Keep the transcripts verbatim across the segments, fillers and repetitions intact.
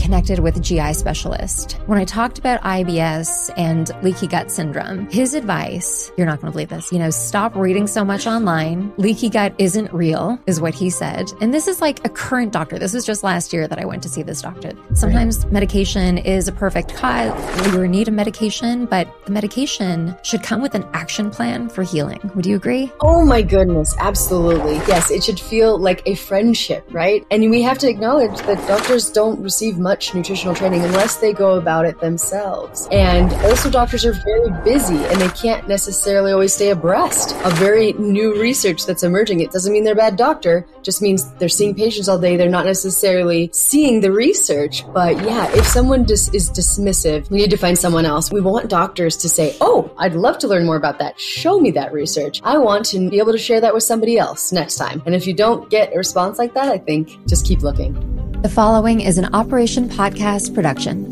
connected with a G I specialist. When I talked about I B S and leaky gut syndrome, his advice, you're not going to believe this, you know, stop reading so much online. Leaky gut isn't real, is what he said. And this is like a current doctor. This was just last year that I went to see this doctor. Sometimes medication is a perfect cause. You're in need of medication, but the medication should come with an action plan for healing. Would you agree? Oh my goodness, absolutely. Yes, it should feel like a friendship, right? And we have to acknowledge that doctors don't receive much nutritional training unless they go about it themselves. And also doctors are very busy and they can't necessarily always stay abreast of very new research that's emerging. It doesn't mean they're a bad doctor, it just means they're seeing patients all day. They're not necessarily seeing the research. But yeah, if someone dis- is dismissive, we need to find someone else. We want doctors to say, oh, I'd love to learn more about that. Show me that research. I want to be able to share that with somebody else next time. And if you don't get a response like that, I think just keep looking. The following is an Operation Podcast production.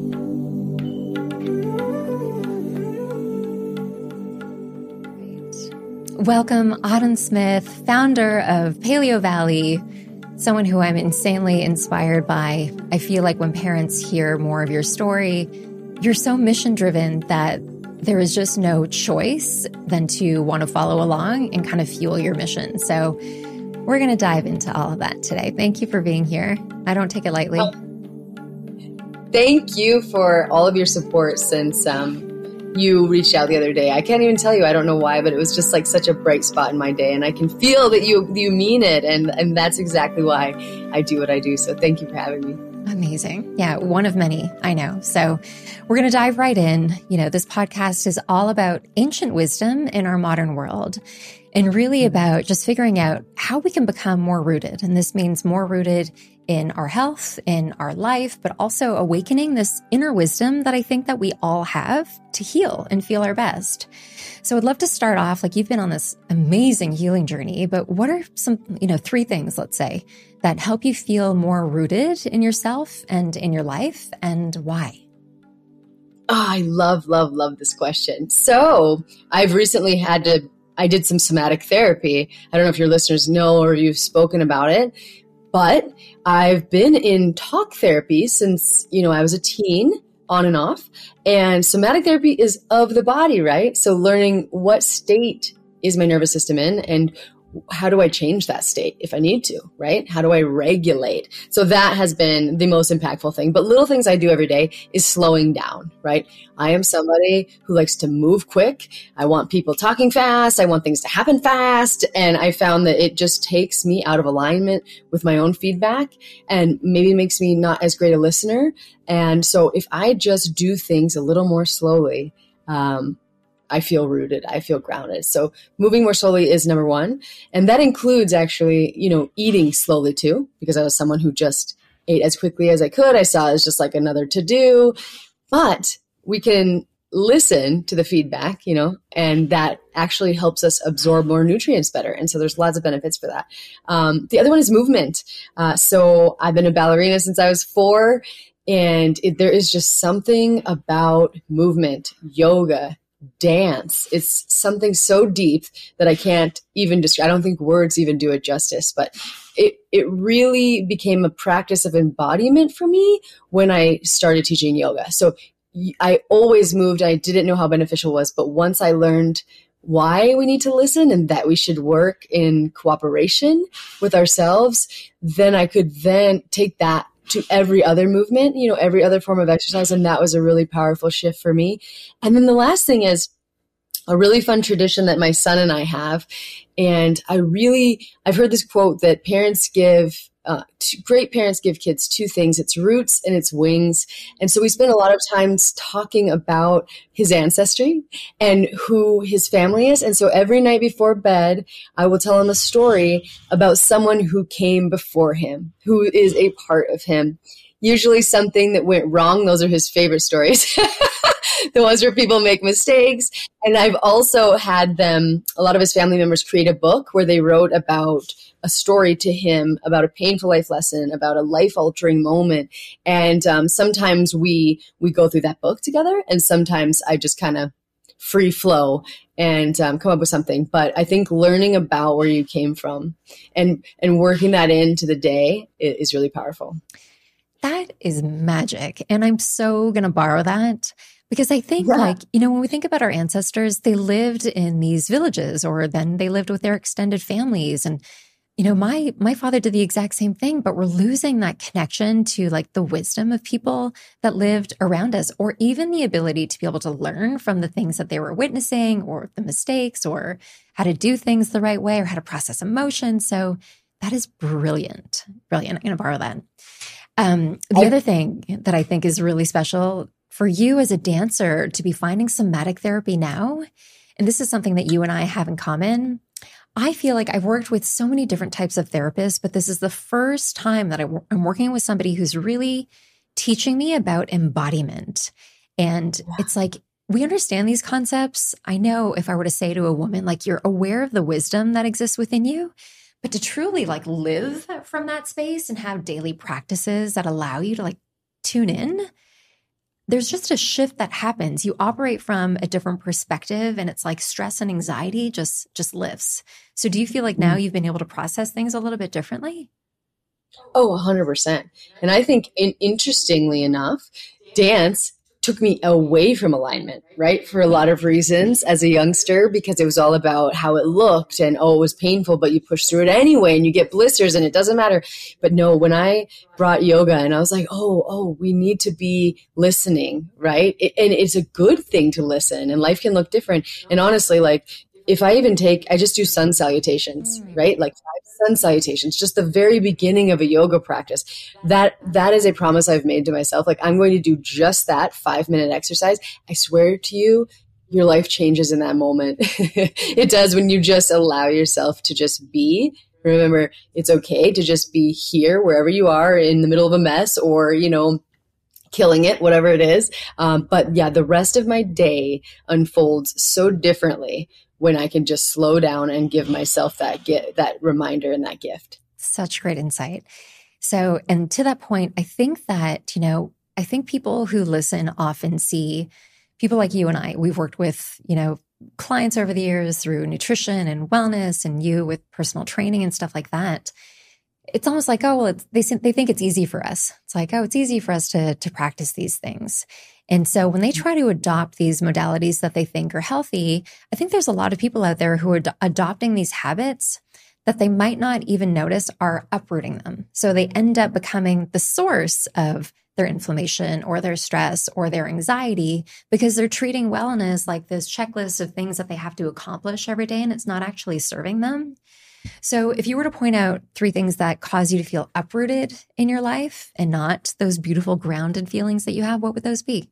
Welcome, Autumn Smith, founder of Paleo Valley, someone who I'm insanely inspired by. I feel like when parents hear more of your story, you're so mission-driven that there is just no choice than to want to follow along and kind of fuel your mission. So we're going to dive into all of that today. Thank you for being here. I don't take it lightly. Oh, thank you for all of your support since um, you reached out the other day. I can't even tell you, I don't know why, but it was just like such a bright spot in my day. And I can feel that you you mean it. And, and that's exactly why I do what I do. So thank you for having me. Amazing. Yeah, one of many, I know. So we're going to dive right in. You know, this podcast is all about ancient wisdom in our modern world and really about just figuring out how we can become more rooted. And this means more rooted in our health, in our life, but also awakening this inner wisdom that I think that we all have to heal and feel our best. So I'd love to start off, like you've been on this amazing healing journey, but what are some, you know, three things, let's say, that help you feel more rooted in yourself and in your life, and why? Oh, I love, love, love this question. So I've recently had to, I did some somatic therapy. I don't know if your listeners know or you've spoken about it, but I've been in talk therapy since, you know, I was a teen, on and off. And somatic therapy is of the body, right? So learning what state is my nervous system in and how do I change that state if I need to, right? How do I regulate? So that has been the most impactful thing. But little things I do every day is slowing down, right? I am somebody who likes to move quick. I want people talking fast. I want things to happen fast. And I found that it just takes me out of alignment with my own feedback and maybe makes me not as great a listener. And so if I just do things a little more slowly, um, I feel rooted. I feel grounded. So moving more slowly is number one. And that includes actually, you know, eating slowly too, because I was someone who just ate as quickly as I could. I saw it as just like another to do, but we can listen to the feedback, you know, and that actually helps us absorb more nutrients better. And so there's lots of benefits for that. Um, the other one is movement. Uh, so I've been a ballerina since I was four, and it, there is just something about movement, yoga, dance. It's something so deep that I can't even describe. I don't think words even do it justice, but it, it really became a practice of embodiment for me when I started teaching yoga. So I always moved. I didn't know how beneficial it was, but once I learned why we need to listen and that we should work in cooperation with ourselves, then I could then take that to every other movement, you know, every other form of exercise. And that was a really powerful shift for me. And then the last thing is a really fun tradition that my son and I have. And I really, I've heard this quote that parents give, uh, two, great parents give kids two things. It's roots and it's wings. And so we spend a lot of times talking about his ancestry and who his family is. And so every night before bed, I will tell him a story about someone who came before him, who is a part of him. Usually something that went wrong. Those are his favorite stories. The ones where people make mistakes. And I've also had them, a lot of his family members create a book where they wrote about a story to him about a painful life lesson, about a life-altering moment. And um, sometimes we we go through that book together, and sometimes I just kind of free flow and um, come up with something. But I think learning about where you came from and and working that into the day is, is really powerful. That is magic. And I'm so going to borrow that because I think yeah. like, you know, when we think about our ancestors, they lived in these villages or then they lived with their extended families. And, you know, my, my father did the exact same thing, but we're losing that connection to like the wisdom of people that lived around us, or even the ability to be able to learn from the things that they were witnessing or the mistakes or how to do things the right way or how to process emotions. So that is brilliant. Brilliant. I'm going to borrow that. Um, the I, other thing that I think is really special for you as a dancer to be finding somatic therapy now, and this is something that you and I have in common. I feel like I've worked with so many different types of therapists, but this is the first time that I, I'm working with somebody who's really teaching me about embodiment. And yeah. it's like, we understand these concepts. I know if I were to say to a woman, like, you're aware of the wisdom that exists within you, but to truly like live from that space and have daily practices that allow you to like tune in, there's just a shift that happens. You operate from a different perspective and it's like stress and anxiety just, just lifts. So do you feel like now you've been able to process things a little bit differently? Oh, one hundred percent. And I think in, interestingly enough, dance took me away from alignment, right? For a lot of reasons as a youngster, because it was all about how it looked and, oh, it was painful, but you push through it anyway and you get blisters and it doesn't matter. But no, when I brought yoga and I was like, oh, oh, we need to be listening, right? It, and it's a good thing to listen and life can look different. And honestly, like, if I even take, I just do sun salutations, right? Like five sun salutations, just the very beginning of a yoga practice. That, that is a promise I've made to myself. Like, I'm going to do just that five minute exercise. I swear to you, your life changes in that moment. It does when you just allow yourself to just be. Remember, it's okay to just be here, wherever you are, in the middle of a mess or, you know, killing it, whatever it is. Um, but yeah, the rest of my day unfolds so differently when I can just slow down and give myself that get, that reminder and that gift. Such great insight. So, and to that point, I think that, you know, I think people who listen often see people like you and I. We've worked with, you know, clients over the years through nutrition and wellness, and you with personal training and stuff like that. It's almost like, oh, well, it's, they they think it's easy for us. It's like, oh, it's easy for us to to practice these things. And so when they try to adopt these modalities that they think are healthy, I think there's a lot of people out there who are ad- adopting these habits that they might not even notice are uprooting them. So they end up becoming the source of their inflammation or their stress or their anxiety because they're treating wellness like this checklist of things that they have to accomplish every day, and it's not actually serving them. So if you were to point out three things that cause you to feel uprooted in your life and not those beautiful grounded feelings that you have, what would those be?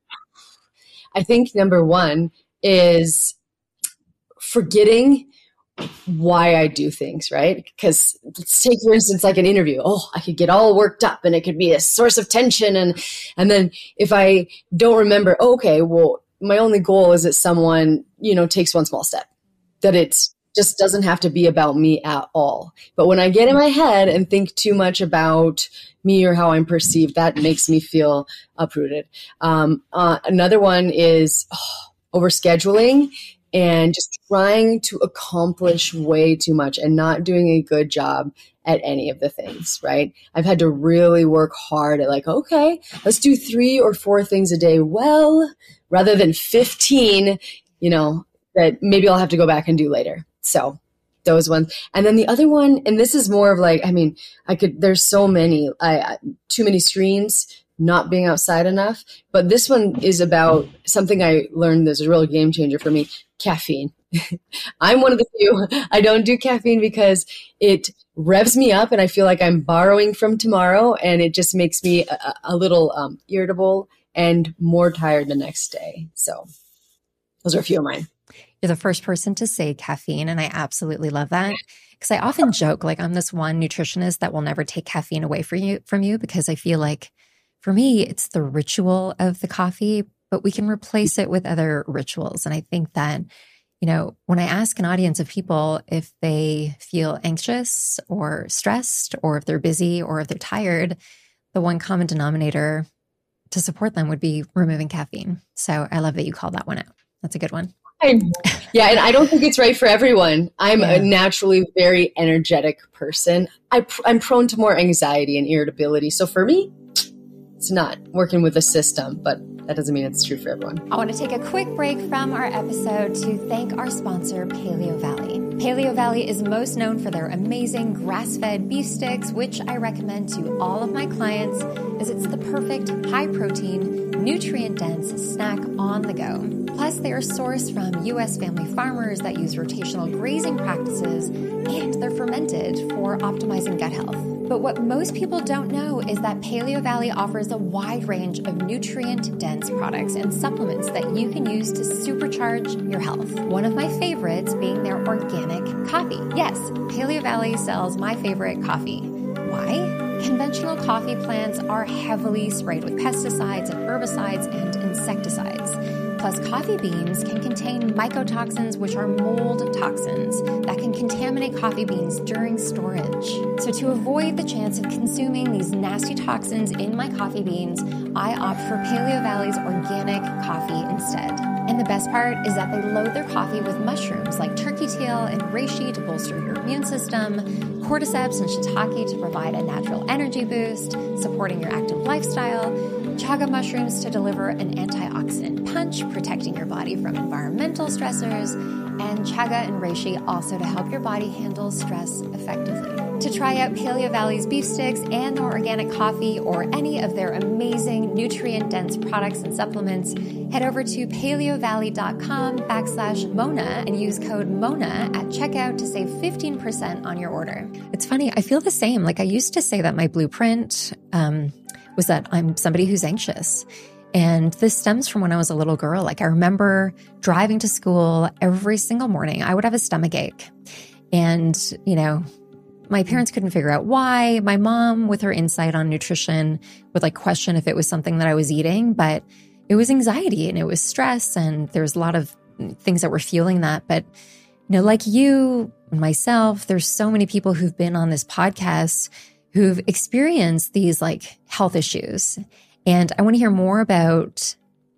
I think number one is forgetting why I do things, right? Because let's take, for instance, like an interview. Oh, I could get all worked up and it could be a source of tension. And, and then if I don't remember, oh, okay, well, my only goal is that someone, you know, takes one small step, that it's just doesn't have to be about me at all. But when I get in my head and think too much about me or how I'm perceived, that makes me feel uprooted. Um, uh, another one is oh, overscheduling and just trying to accomplish way too much and not doing a good job at any of the things, right? I've had to really work hard at like, okay, let's do three or four things a day well, rather than fifteen, you know, that maybe I'll have to go back and do later. So those ones. And then the other one, and this is more of like, I mean, I could, there's so many, I, too many screens, not being outside enough. But this one is about something I learned that's a real game changer for me, caffeine. I'm one of the few, I don't do caffeine because it revs me up and I feel like I'm borrowing from tomorrow, and it just makes me a, a little um, irritable and more tired the next day. So those are a few of mine. You're the first person to say caffeine, and I absolutely love that because I often joke like I'm this one nutritionist that will never take caffeine away from you from you because I feel like for me it's the ritual of the coffee, but we can replace it with other rituals. And I think that, you know, when I ask an audience of people if they feel anxious or stressed or if they're busy or if they're tired, the one common denominator to support them would be removing caffeine. So I love that you called that one out. That's a good one. Yeah, and I don't think it's right for everyone. I'm yeah. a naturally very energetic person. I, I'm prone to more anxiety and irritability. So for me, it's not working with the system, but that doesn't mean it's true for everyone. I want to take a quick break from our episode to thank our sponsor, Paleo Valley. Paleo Valley is most known for their amazing grass-fed beef sticks, which I recommend to all of my clients as it's the perfect high-protein, nutrient-dense snack on the go. Plus, they are sourced from U S family farmers that use rotational grazing practices, and they're fermented for optimizing gut health. But what most people don't know is that Paleo Valley offers a wide range of nutrient-dense products and supplements that you can use to supercharge your health. One of my favorites being their organic coffee. Yes, Paleo Valley sells my favorite coffee. Why? Conventional coffee plants are heavily sprayed with pesticides and herbicides and insecticides. Plus, coffee beans can contain mycotoxins, which are mold toxins that can contaminate coffee beans during storage. So to avoid the chance of consuming these nasty toxins in my coffee beans, I opt for Paleo Valley's organic coffee instead. And the best part is that they load their coffee with mushrooms like turkey tail and reishi to bolster your immune system, cordyceps and shiitake to provide a natural energy boost, supporting your active lifestyle, chaga mushrooms to deliver an antioxidant punch, protecting your body from environmental stressors, and chaga and reishi also to help your body handle stress effectively. To try out Paleo Valley's beef sticks and their organic coffee or any of their amazing nutrient-dense products and supplements, head over to paleovalley.com backslash Mona and use code Mona at checkout to save fifteen percent on your order. It's funny, I feel the same. Like I used to say that my blueprint um, was that I'm somebody who's anxious. And this stems from when I was a little girl. Like I remember driving to school every single morning. I would have a stomach ache. And, you know, my parents couldn't figure out why. My mom, with her insight on nutrition, would like question if it was something that I was eating, but it was anxiety and it was stress. And there was a lot of things that were fueling that. But, you know, like you and myself, there's so many people who've been on this podcast who've experienced these like health issues. And I want to hear more about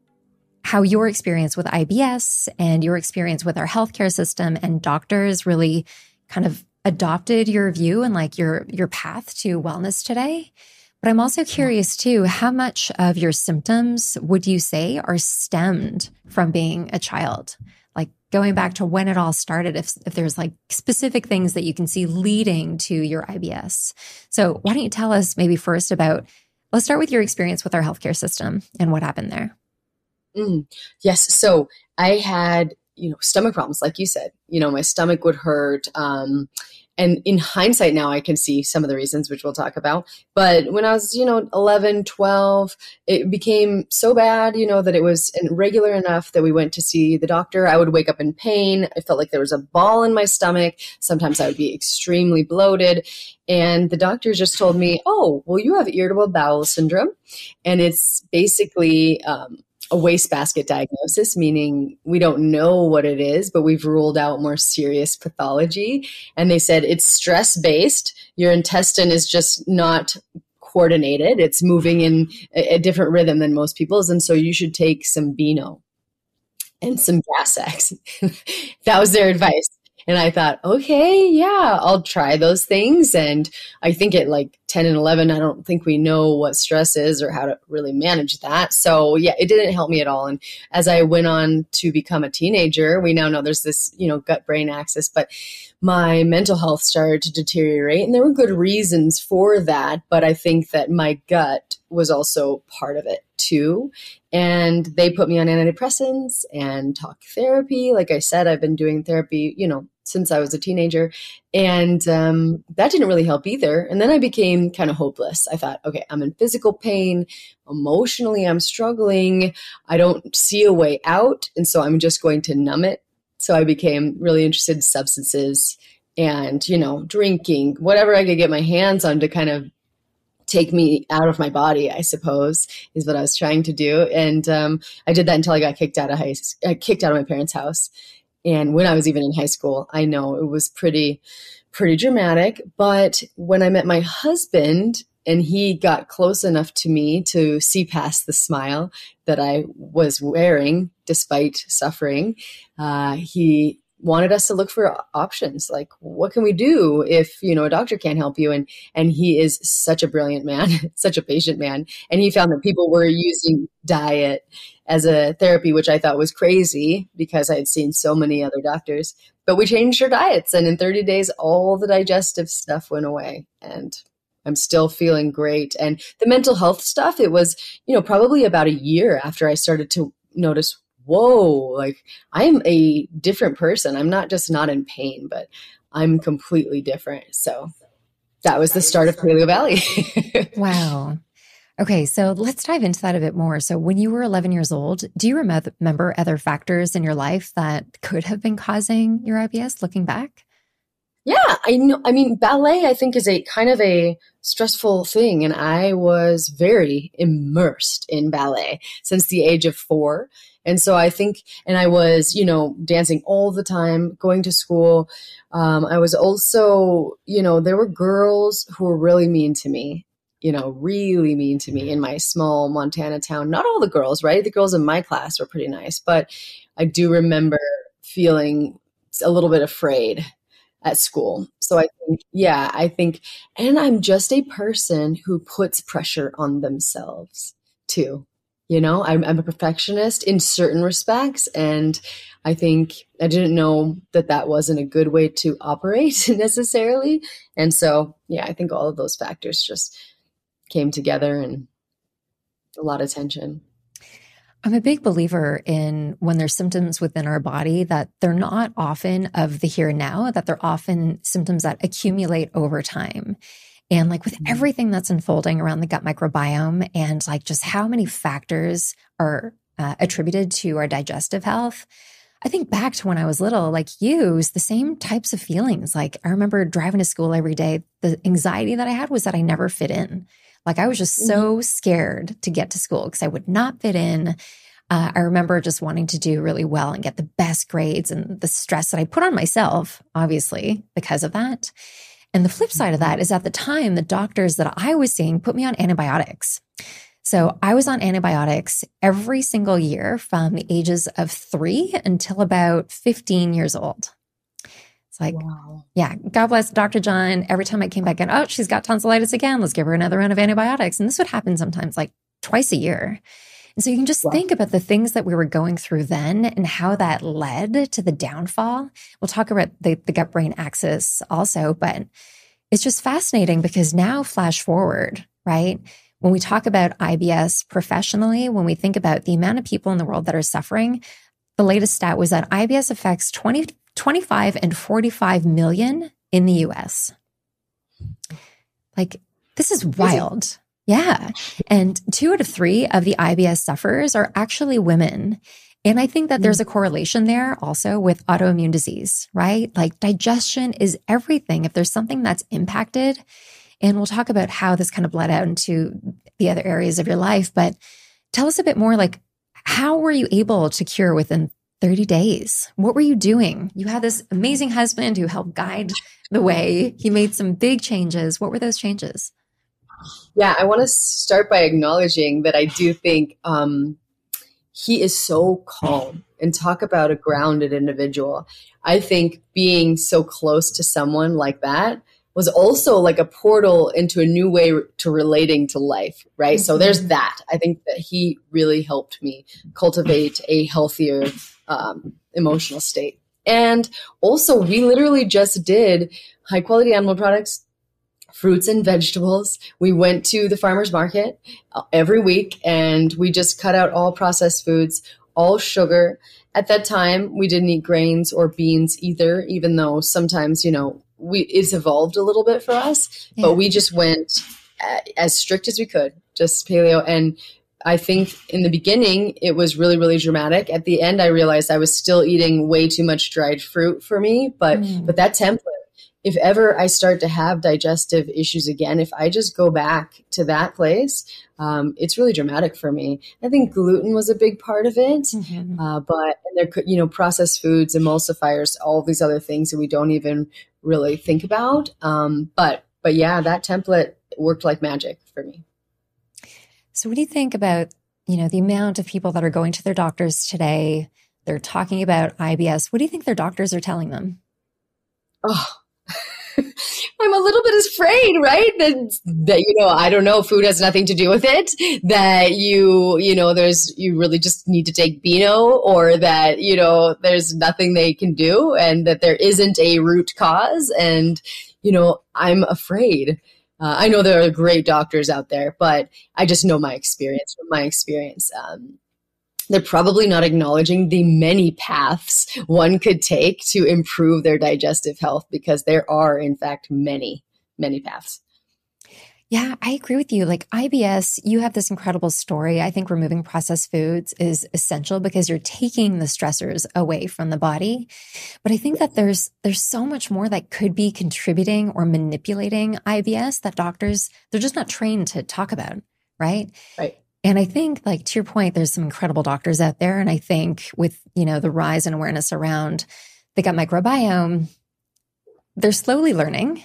how your experience with I B S and your experience with our healthcare system and doctors really kind of adopted your view and like your your path to wellness today. But I'm also curious too, how much of your symptoms would you say are stemmed from being a child? Like going back to when it all started, if if there's like specific things that you can see leading to your I B S. So why don't you tell us maybe first about, let's start with your experience with our healthcare system and what happened there. Mm, yes. So I had, you know, stomach problems, like you said. You know, my stomach would hurt. Um, and in hindsight now, I can see some of the reasons, which we'll talk about. But when I was, you know, eleven, twelve, it became so bad, you know, that it was regular enough that we went to see the doctor. I would wake up in pain. I felt like there was a ball in my stomach. Sometimes I would be extremely bloated. And the doctor just told me, oh, well, you have irritable bowel syndrome. And it's basically um, a wastebasket diagnosis, meaning we don't know what it is, but we've ruled out more serious pathology. And they said it's stress-based. Your intestine is just not coordinated. It's moving in a, a different rhythm than most people's. And so you should take some Beano and some Gas X. That was their advice. And I thought, okay, yeah, I'll try those things. And I think at like ten and eleven, I don't think we know what stress is or how to really manage that. So yeah, it didn't help me at all. And as I went on to become a teenager, we now know there's this, you know, gut-brain axis, but my mental health started to deteriorate. And there were good reasons for that. But I think that my gut was also part of it too. And they put me on antidepressants and talk therapy. Like I said, I've been doing therapy, you know, since I was a teenager. And um, that didn't really help either. And then I became kind of hopeless. I thought, okay, I'm in physical pain. Emotionally, I'm struggling. I don't see a way out. And so I'm just going to numb it. So I became really interested in substances and, you know, drinking, whatever I could get my hands on to kind of take me out of my body, I suppose, is what I was trying to do. And um, I did that until I got kicked out of high, uh, kicked out of my parents' house. And when I was even in high school, I know it was pretty, pretty dramatic. But when I met my husband and he got close enough to me to see past the smile that I was wearing despite suffering, uh, he wanted us to look for options. Like, what can we do if, you know, a doctor can't help you? And, and he is such a brilliant man, such a patient man. And he found that people were using diet as a therapy, which I thought was crazy because I had seen so many other doctors. But we changed our diets, and in thirty days, all the digestive stuff went away, and I'm still feeling great. And the mental health stuff, it was, you know, probably about a year after I started to notice, whoa, like I'm a different person. I'm not just not in pain, but I'm completely different. So that was the start of Paleo Valley. Wow. Okay, so let's dive into that a bit more. So when you were eleven years old, do you rem- remember other factors in your life that could have been causing your I B S looking back? Yeah, I know. I mean, ballet, I think, is a kind of a stressful thing. And I was very immersed in ballet since the age of four. And so I think, and I was, you know, dancing all the time, going to school. Um, I was also, you know, there were girls who were really mean to me, you know, really mean to me in my small Montana town. Not all the girls, right? The girls in my class were pretty nice, but I do remember feeling a little bit afraid at school. So I think, yeah, I think, and I'm just a person who puts pressure on themselves too. You know, I'm, I'm a perfectionist in certain respects. And I think I didn't know that that wasn't a good way to operate necessarily. And so, yeah, I think all of those factors just came together and a lot of tension. I'm a big believer in when there's symptoms within our body that they're not often of the here and now, that they're often symptoms that accumulate over time. And like with everything that's unfolding around the gut microbiome and like just how many factors are uh, attributed to our digestive health, I think back to when I was little, like you, it was the same types of feelings. Like I remember driving to school every day. The anxiety that I had was that I never fit in. Like I was just so scared to get to school because I would not fit in. Uh, I remember just wanting to do really well and get the best grades, and the stress that I put on myself, obviously, because of that. And the flip side of that is at the time, the doctors that I was seeing put me on antibiotics. So I was on antibiotics every single year from the ages of three until about fifteen years old. It's like, wow. Yeah, God bless Doctor John. Every time I came back in, oh, she's got tonsillitis again. Let's give her another round of antibiotics. And this would happen sometimes like twice a year. And so you can just wow. think about the things that we were going through then and how that led to the downfall. We'll talk about the, the gut-brain axis also, but it's just fascinating because now flash forward, right? When we talk about I B S professionally, when we think about the amount of people in the world that are suffering, the latest stat was that I B S affects twenty, twenty-five and forty-five million in the U S. Like, this is wild. Yeah. And two out of three of the I B S sufferers are actually women. And I think that there's a correlation there also with autoimmune disease, right? Like digestion is everything. If there's something that's impacted, and we'll talk about how this kind of bled out into the other areas of your life, but tell us a bit more, like, how were you able to cure within thirty days? What were you doing? You had this amazing husband who helped guide the way. He made some big changes. What were those changes? Yeah, I want to start by acknowledging that I do think um, he is so calm, and talk about a grounded individual. I think being so close to someone like that was also like a portal into a new way to relating to life, right? Mm-hmm. So there's that. I think that he really helped me cultivate a healthier um, emotional state. And also, we literally just did high quality animal products, fruits and vegetables. We went to the farmer's market every week, and we just cut out all processed foods, all sugar. At that time, we didn't eat grains or beans either, even though sometimes, you know, we it's evolved a little bit for us, yeah. But we just went as strict as we could, just paleo. And I think in the beginning, it was really, really dramatic. At the end, I realized I was still eating way too much dried fruit for me, but mm. but that template, if ever I start to have digestive issues again, if I just go back to that place, um, it's really dramatic for me. I think gluten was a big part of it, mm-hmm. uh, but and there could, you know, processed foods, emulsifiers, all these other things that we don't even really think about. Um, but but yeah, that template worked like magic for me. So what do you think about, you know, the amount of people that are going to their doctors today they're talking about I B S. What do you think their doctors are telling them? Oh, I'm a little bit afraid, right? That, that, you know, I don't know, food has nothing to do with it, that you, you know, there's, you really just need to take Beano, or that, you know, there's nothing they can do, and that there isn't a root cause. And, you know, I'm afraid. Uh, I know there are great doctors out there, but I just know my experience from my experience. Um, they're probably not acknowledging the many paths one could take to improve their digestive health, because there are, in fact, many, many paths. Yeah, I agree with you. Like I B S, you have this incredible story. I think removing processed foods is essential because you're taking the stressors away from the body. But I think that there's there's so much more that could be contributing or manipulating I B S that doctors, they're just not trained to talk about, right? Right. And I think, like, to your point, there's some incredible doctors out there. And I think with, you know, the rise in awareness around the gut microbiome, they're slowly learning.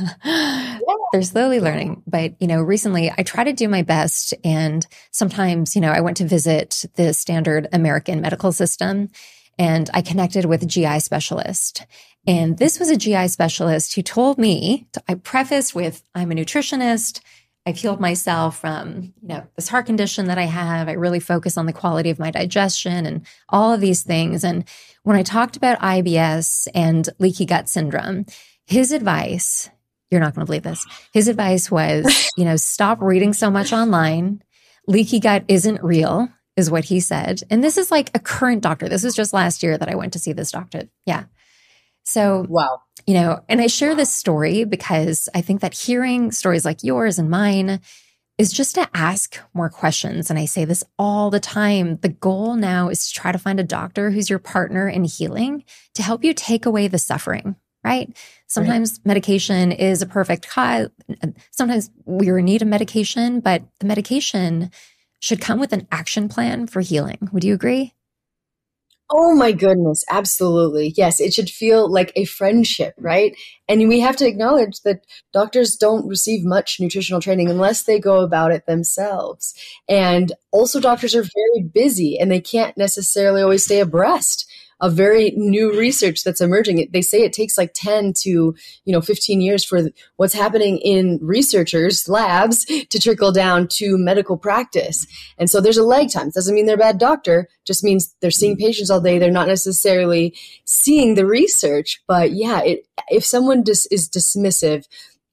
Yeah. They're slowly learning. But, you know, recently I try to do my best. And sometimes, you know, I went to visit the standard American medical system, and I connected with a G I specialist. And this was a G I specialist who told me, I prefaced with, I'm a nutritionist. I've healed myself from, you know, this heart condition that I have. I really focus on the quality of my digestion and all of these things. And when I talked about I B S and leaky gut syndrome, his advice, you're not going to believe this. His advice was, you know, stop reading so much online. Leaky gut isn't real, is what he said. And this is like a current doctor. This was just last year that I went to see this doctor. Yeah. So, wow. You know, and I share this story because I think that hearing stories like yours and mine is just to ask more questions. And I say this all the time. The goal now is to try to find a doctor who's your partner in healing to help you take away the suffering, right? Sometimes right. medication is a perfect cause. Sometimes we're in need of medication, but the medication should come with an action plan for healing. Would you agree? Oh my goodness, absolutely. Yes, it should feel like a friendship, right? And we have to acknowledge that doctors don't receive much nutritional training unless they go about it themselves. And also doctors are very busy, and they can't necessarily always stay abreast of very new research that's emerging. They say it takes like ten to, you know, fifteen years for what's happening in researchers' labs to trickle down to medical practice. And so there's a lag time. It doesn't mean they're a bad doctor, just means they're seeing patients all day. They're not necessarily seeing the research. But yeah, it, if someone dis- is dismissive,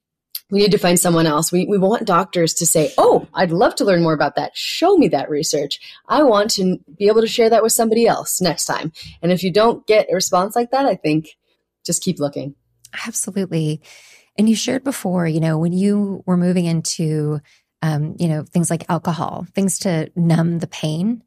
we need to find someone else. We we want doctors to say, oh, I'd love to learn more about that. Show me that research. I want to be able to share that with somebody else next time. And if you don't get a response like that, I think just keep looking. Absolutely. And you shared before, you know, when you were moving into, um, you know, things like alcohol, things to numb the pain.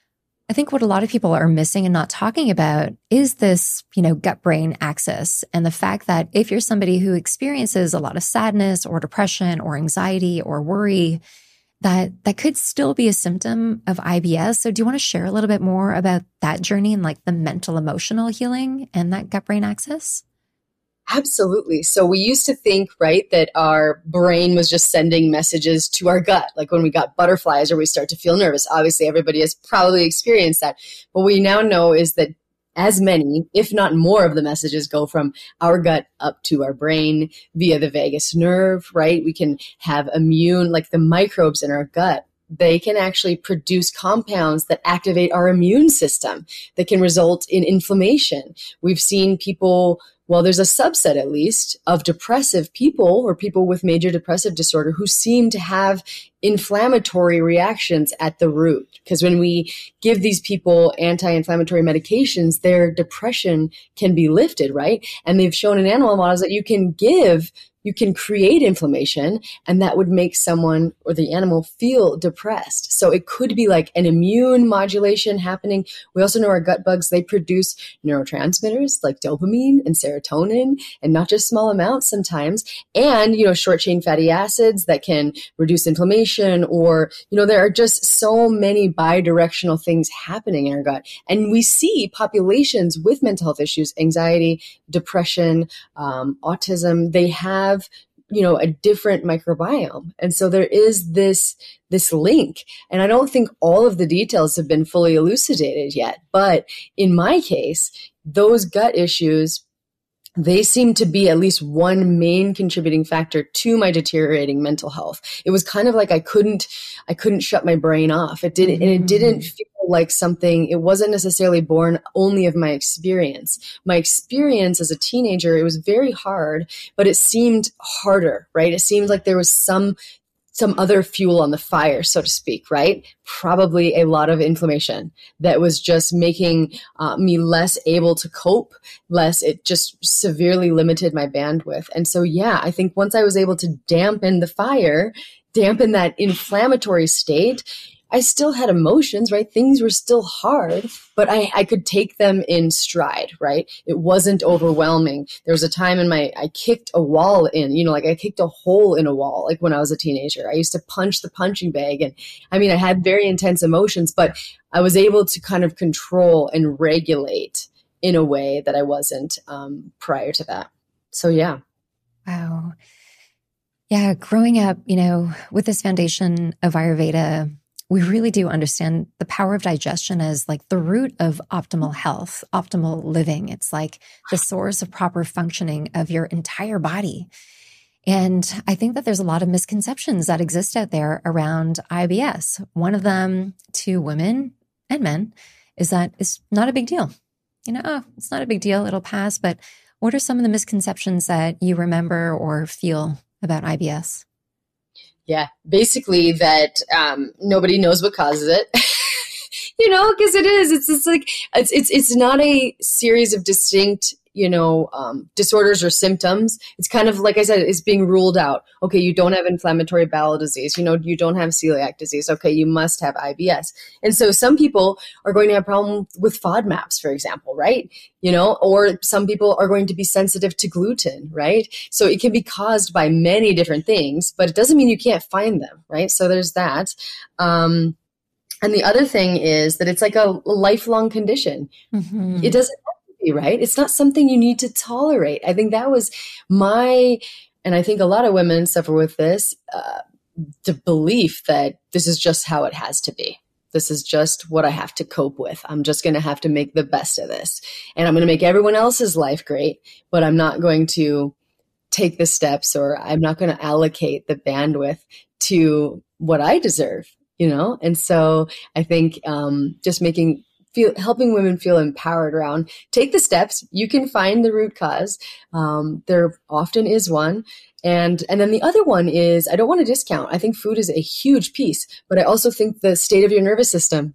I think what a lot of people are missing and not talking about is this, you know, gut-brain axis, and the fact that if you're somebody who experiences a lot of sadness or depression or anxiety or worry, that that could still be a symptom of I B S. So do you want to share a little bit more about that journey and like the mental emotional healing and that gut-brain axis? Absolutely. So we used to think, right, that our brain was just sending messages to our gut, like when we got butterflies or we start to feel nervous. Obviously, everybody has probably experienced that. What we now know is that as many, if not more, of the messages go from our gut up to our brain via the vagus nerve, right? We can have immune, like the microbes in our gut. They can actually produce compounds that activate our immune system that can result in inflammation. We've seen people, well, there's a subset at least of depressive people or people with major depressive disorder who seem to have inflammatory reactions at the root. Because when we give these people anti-inflammatory medications, their depression can be lifted, right? And they've shown in animal models that you can give you can create inflammation, and that would make someone or the animal feel depressed. So it could be like an immune modulation happening. We also know our gut bugs, they produce neurotransmitters like dopamine and serotonin, and not just small amounts sometimes. And, you know, short chain fatty acids that can reduce inflammation, or, you know, there are just so many bi-directional things happening in our gut. And we see populations with mental health issues, anxiety, depression, um, autism, they have you know, a different microbiome. And so there is this, this link. And I don't think all of the details have been fully elucidated yet. But in my case, those gut issues, they seem to be at least one main contributing factor to my deteriorating mental health. It was kind of like I couldn't, I couldn't shut my brain off. It didn't, and it didn't feel like something, it wasn't necessarily born only of my experience. My experience as a teenager, it was very hard, but it seemed harder, right? It seemed like there was some some other fuel on the fire, so to speak, right? Probably a lot of inflammation that was just making uh, me less able to cope, less, it just severely limited my bandwidth. And so, yeah, I think once I was able to dampen the fire, dampen that inflammatory state, I still had emotions, right? Things were still hard, but I, I could take them in stride, right? It wasn't overwhelming. There was a time in my, I kicked a wall in, you know, like I kicked a hole in a wall, like when I was a teenager. I used to punch the punching bag. And I mean, I had very intense emotions, but I was able to kind of control and regulate in a way that I wasn't um, prior to that. So, yeah. Wow. Yeah. Growing up, you know, with this foundation of Ayurveda, we really do understand the power of digestion as like the root of optimal health, optimal living. It's like the source of proper functioning of your entire body. And I think that there's a lot of misconceptions that exist out there around I B S. One of them to women and men is that it's not a big deal. You know, oh, it's not a big deal. It'll pass. But what are some of the misconceptions that you remember or feel about I B S? Yeah, basically that um, nobody knows what causes it, you know, because it is. It's just like it's it's it's not a series of distinct, you know, um, disorders or symptoms. It's kind of like I said, it's being ruled out. Okay, you don't have inflammatory bowel disease. You know, you don't have celiac disease. Okay, you must have I B S. And so some people are going to have problems with FODMAPs, for example, right? You know, or some people are going to be sensitive to gluten, right? So it can be caused by many different things, but it doesn't mean you can't find them, right? So there's that. Um, and the other thing is that it's like a lifelong condition. Mm-hmm. It doesn't right? It's not something you need to tolerate. I think that was my, and I think a lot of women suffer with this, uh, the belief that this is just how it has to be. This is just what I have to cope with. I'm just going to have to make the best of this. And I'm going to make everyone else's life great, but I'm not going to take the steps, or I'm not going to allocate the bandwidth to what I deserve, you know? And so I think um, just making Feel, helping women feel empowered around take the steps. You can find the root cause. Um, there often is one. And, and then the other one is, I don't want to discount. I think food is a huge piece, but I also think the state of your nervous system,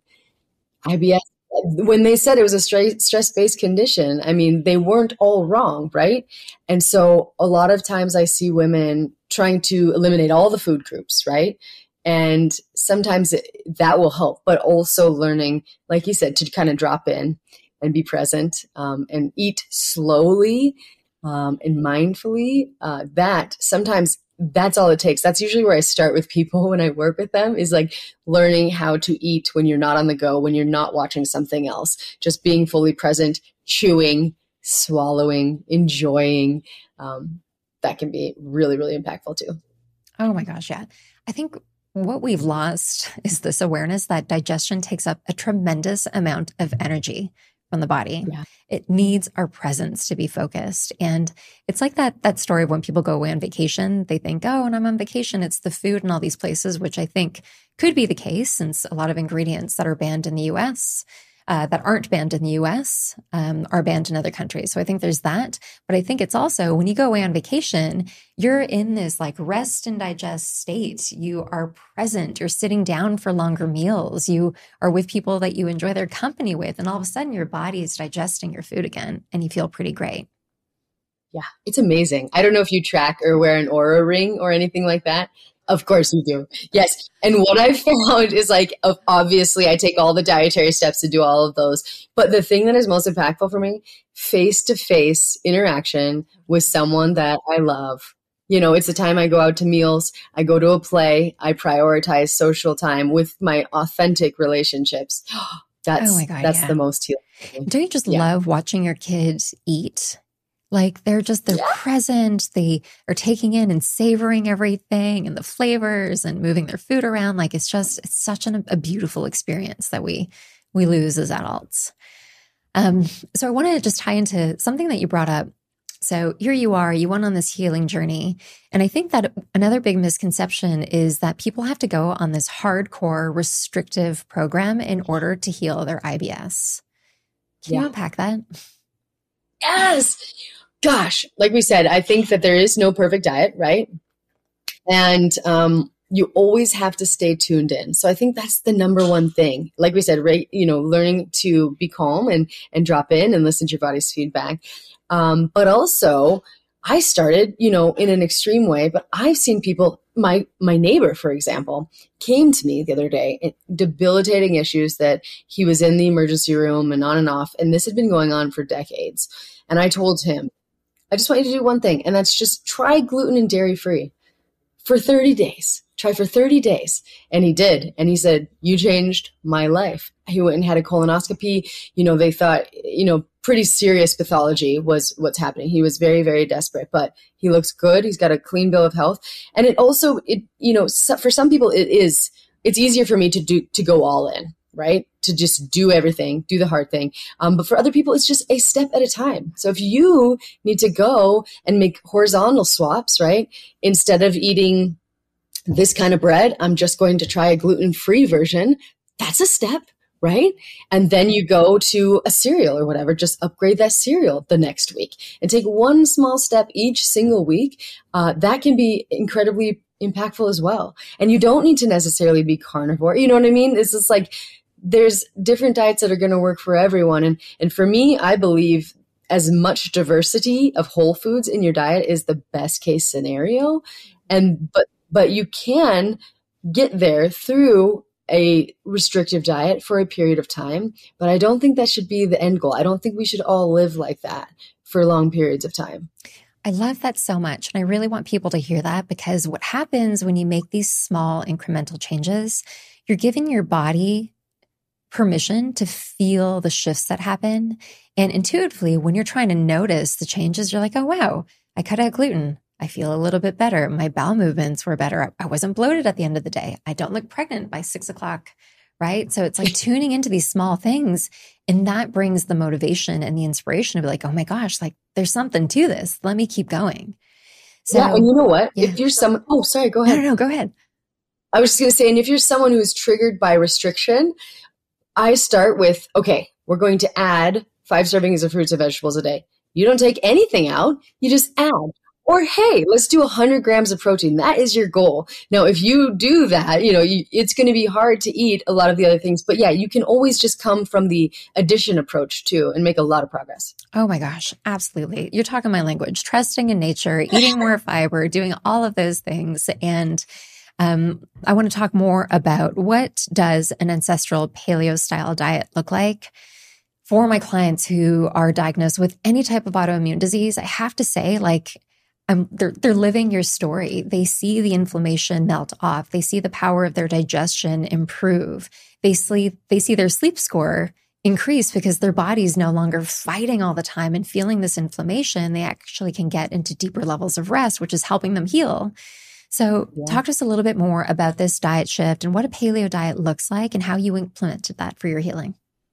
I B S, when they said it was a stress, stress-based condition, I mean, they weren't all wrong, right? And so a lot of times I see women trying to eliminate all the food groups, right? And sometimes it, that will help, but also learning, like you said, to kind of drop in and be present um, and eat slowly um, and mindfully. Uh, that sometimes that's all it takes. That's usually where I start with people when I work with them, is like learning how to eat when you're not on the go, when you're not watching something else, just being fully present, chewing, swallowing, enjoying. Um, that can be really, really impactful too. Oh my gosh. Yeah. I think what we've lost is this awareness that digestion takes up a tremendous amount of energy from the body. Yeah. It needs our presence to be focused. And it's like that that story of when people go away on vacation, they think, oh, when I'm on vacation, it's the food and all these places, which I think could be the case, since a lot of ingredients that are banned in the U S Uh, that aren't banned in the U S um, are banned in other countries. So I think there's that. But I think it's also when you go away on vacation, you're in this like rest and digest state. You are present. You're sitting down for longer meals. You are with people that you enjoy their company with. And all of a sudden your body is digesting your food again and you feel pretty great. Yeah, it's amazing. I don't know if you track or wear an Oura ring or anything like that. Of course you do. Yes. And what I've found is like, obviously I take all the dietary steps to do all of those. But the thing that is most impactful for me, face-to-face interaction with someone that I love. You know, it's the time I go out to meals, I go to a play, I prioritize social time with my authentic relationships. That's, oh my God, that's yeah. the most healing. Don't you just yeah. love watching your kids eat? Like they're just, they're Yeah. present. They are taking in and savoring everything and the flavors and moving their food around. Like it's just, it's such an, a beautiful experience that we, we lose as adults. Um, so I want to just tie into something that you brought up. So here you are, you went on this healing journey. And I think that another big misconception is that people have to go on this hardcore restrictive program in order to heal their I B S. Can Yeah. you unpack that? Yes. Gosh, like we said, I think that there is no perfect diet, right? And um, you always have to stay tuned in. So I think that's the number one thing. Like we said, right, you know, learning to be calm and and drop in and listen to your body's feedback. Um, but also, I started, you know, in an extreme way, but I've seen people, my my neighbor, for example, came to me the other day, debilitating issues that he was in the emergency room and on and off. And this had been going on for decades. And I told him, I just want you to do one thing, and that's just try gluten and dairy free for thirty days. Try for thirty days. And he did. And he said, you changed my life. He went and had a colonoscopy. You know, they thought, you know, pretty serious pathology was what's happening. He was very, very desperate, but he looks good. He's got a clean bill of health. And it also, it, you know, for some people it is, it's easier for me to do, to go all in, right? To just do everything, do the hard thing. Um, but for other people, it's just a step at a time. So if you need to go and make horizontal swaps, right? Instead of eating this kind of bread, I'm just going to try a gluten-free version. That's a step, right? And then you go to a cereal or whatever, just upgrade that cereal the next week and take one small step each single week. Uh, that can be incredibly impactful as well. And you don't need to necessarily be carnivore. You know what I mean? It's just like, there's different diets that are going to work for everyone. And, and for me, I believe as much diversity of whole foods in your diet is the best case scenario. And, but, but you can get there through a restrictive diet for a period of time. But I don't think that should be the end goal. I don't think we should all live like that for long periods of time. I love that so much. And I really want people to hear that, because what happens when you make these small incremental changes, you're giving your body permission to feel the shifts that happen. And intuitively, when you're trying to notice the changes, you're like, oh, wow, I cut out gluten. I feel a little bit better. My bowel movements were better. I wasn't bloated at the end of the day. I don't look pregnant by six o'clock, right? So it's like tuning into these small things. And that brings the motivation and the inspiration to be like, oh my gosh, like there's something to this. Let me keep going. So, yeah. And you know what? Yeah. If you're someone, oh, sorry, go ahead. No, no, no, go ahead. I was just going to say, and if you're someone who is triggered by restriction, I start with, okay, we're going to add five servings of fruits and vegetables a day. You don't take anything out. You just add. Or, hey, let's do one hundred grams of protein. That is your goal. Now, if you do that, you know, you, it's going to be hard to eat a lot of the other things. But yeah, you can always just come from the addition approach too and make a lot of progress. Oh my gosh, absolutely. You're talking my language. Trusting in nature, eating more fiber, doing all of those things. And um, I want to talk more about what does an ancestral paleo style diet look like for my clients who are diagnosed with any type of autoimmune disease. I have to say, like, Um, they're, they're living your story. They see the inflammation melt off. They see the power of their digestion improve. They sleep, they see their sleep score increase because their body's no longer fighting all the time and feeling this inflammation. They actually can get into deeper levels of rest, which is helping them heal. So yeah. Talk to us a little bit more about this diet shift and what a paleo diet looks like and how you implemented that for your healing.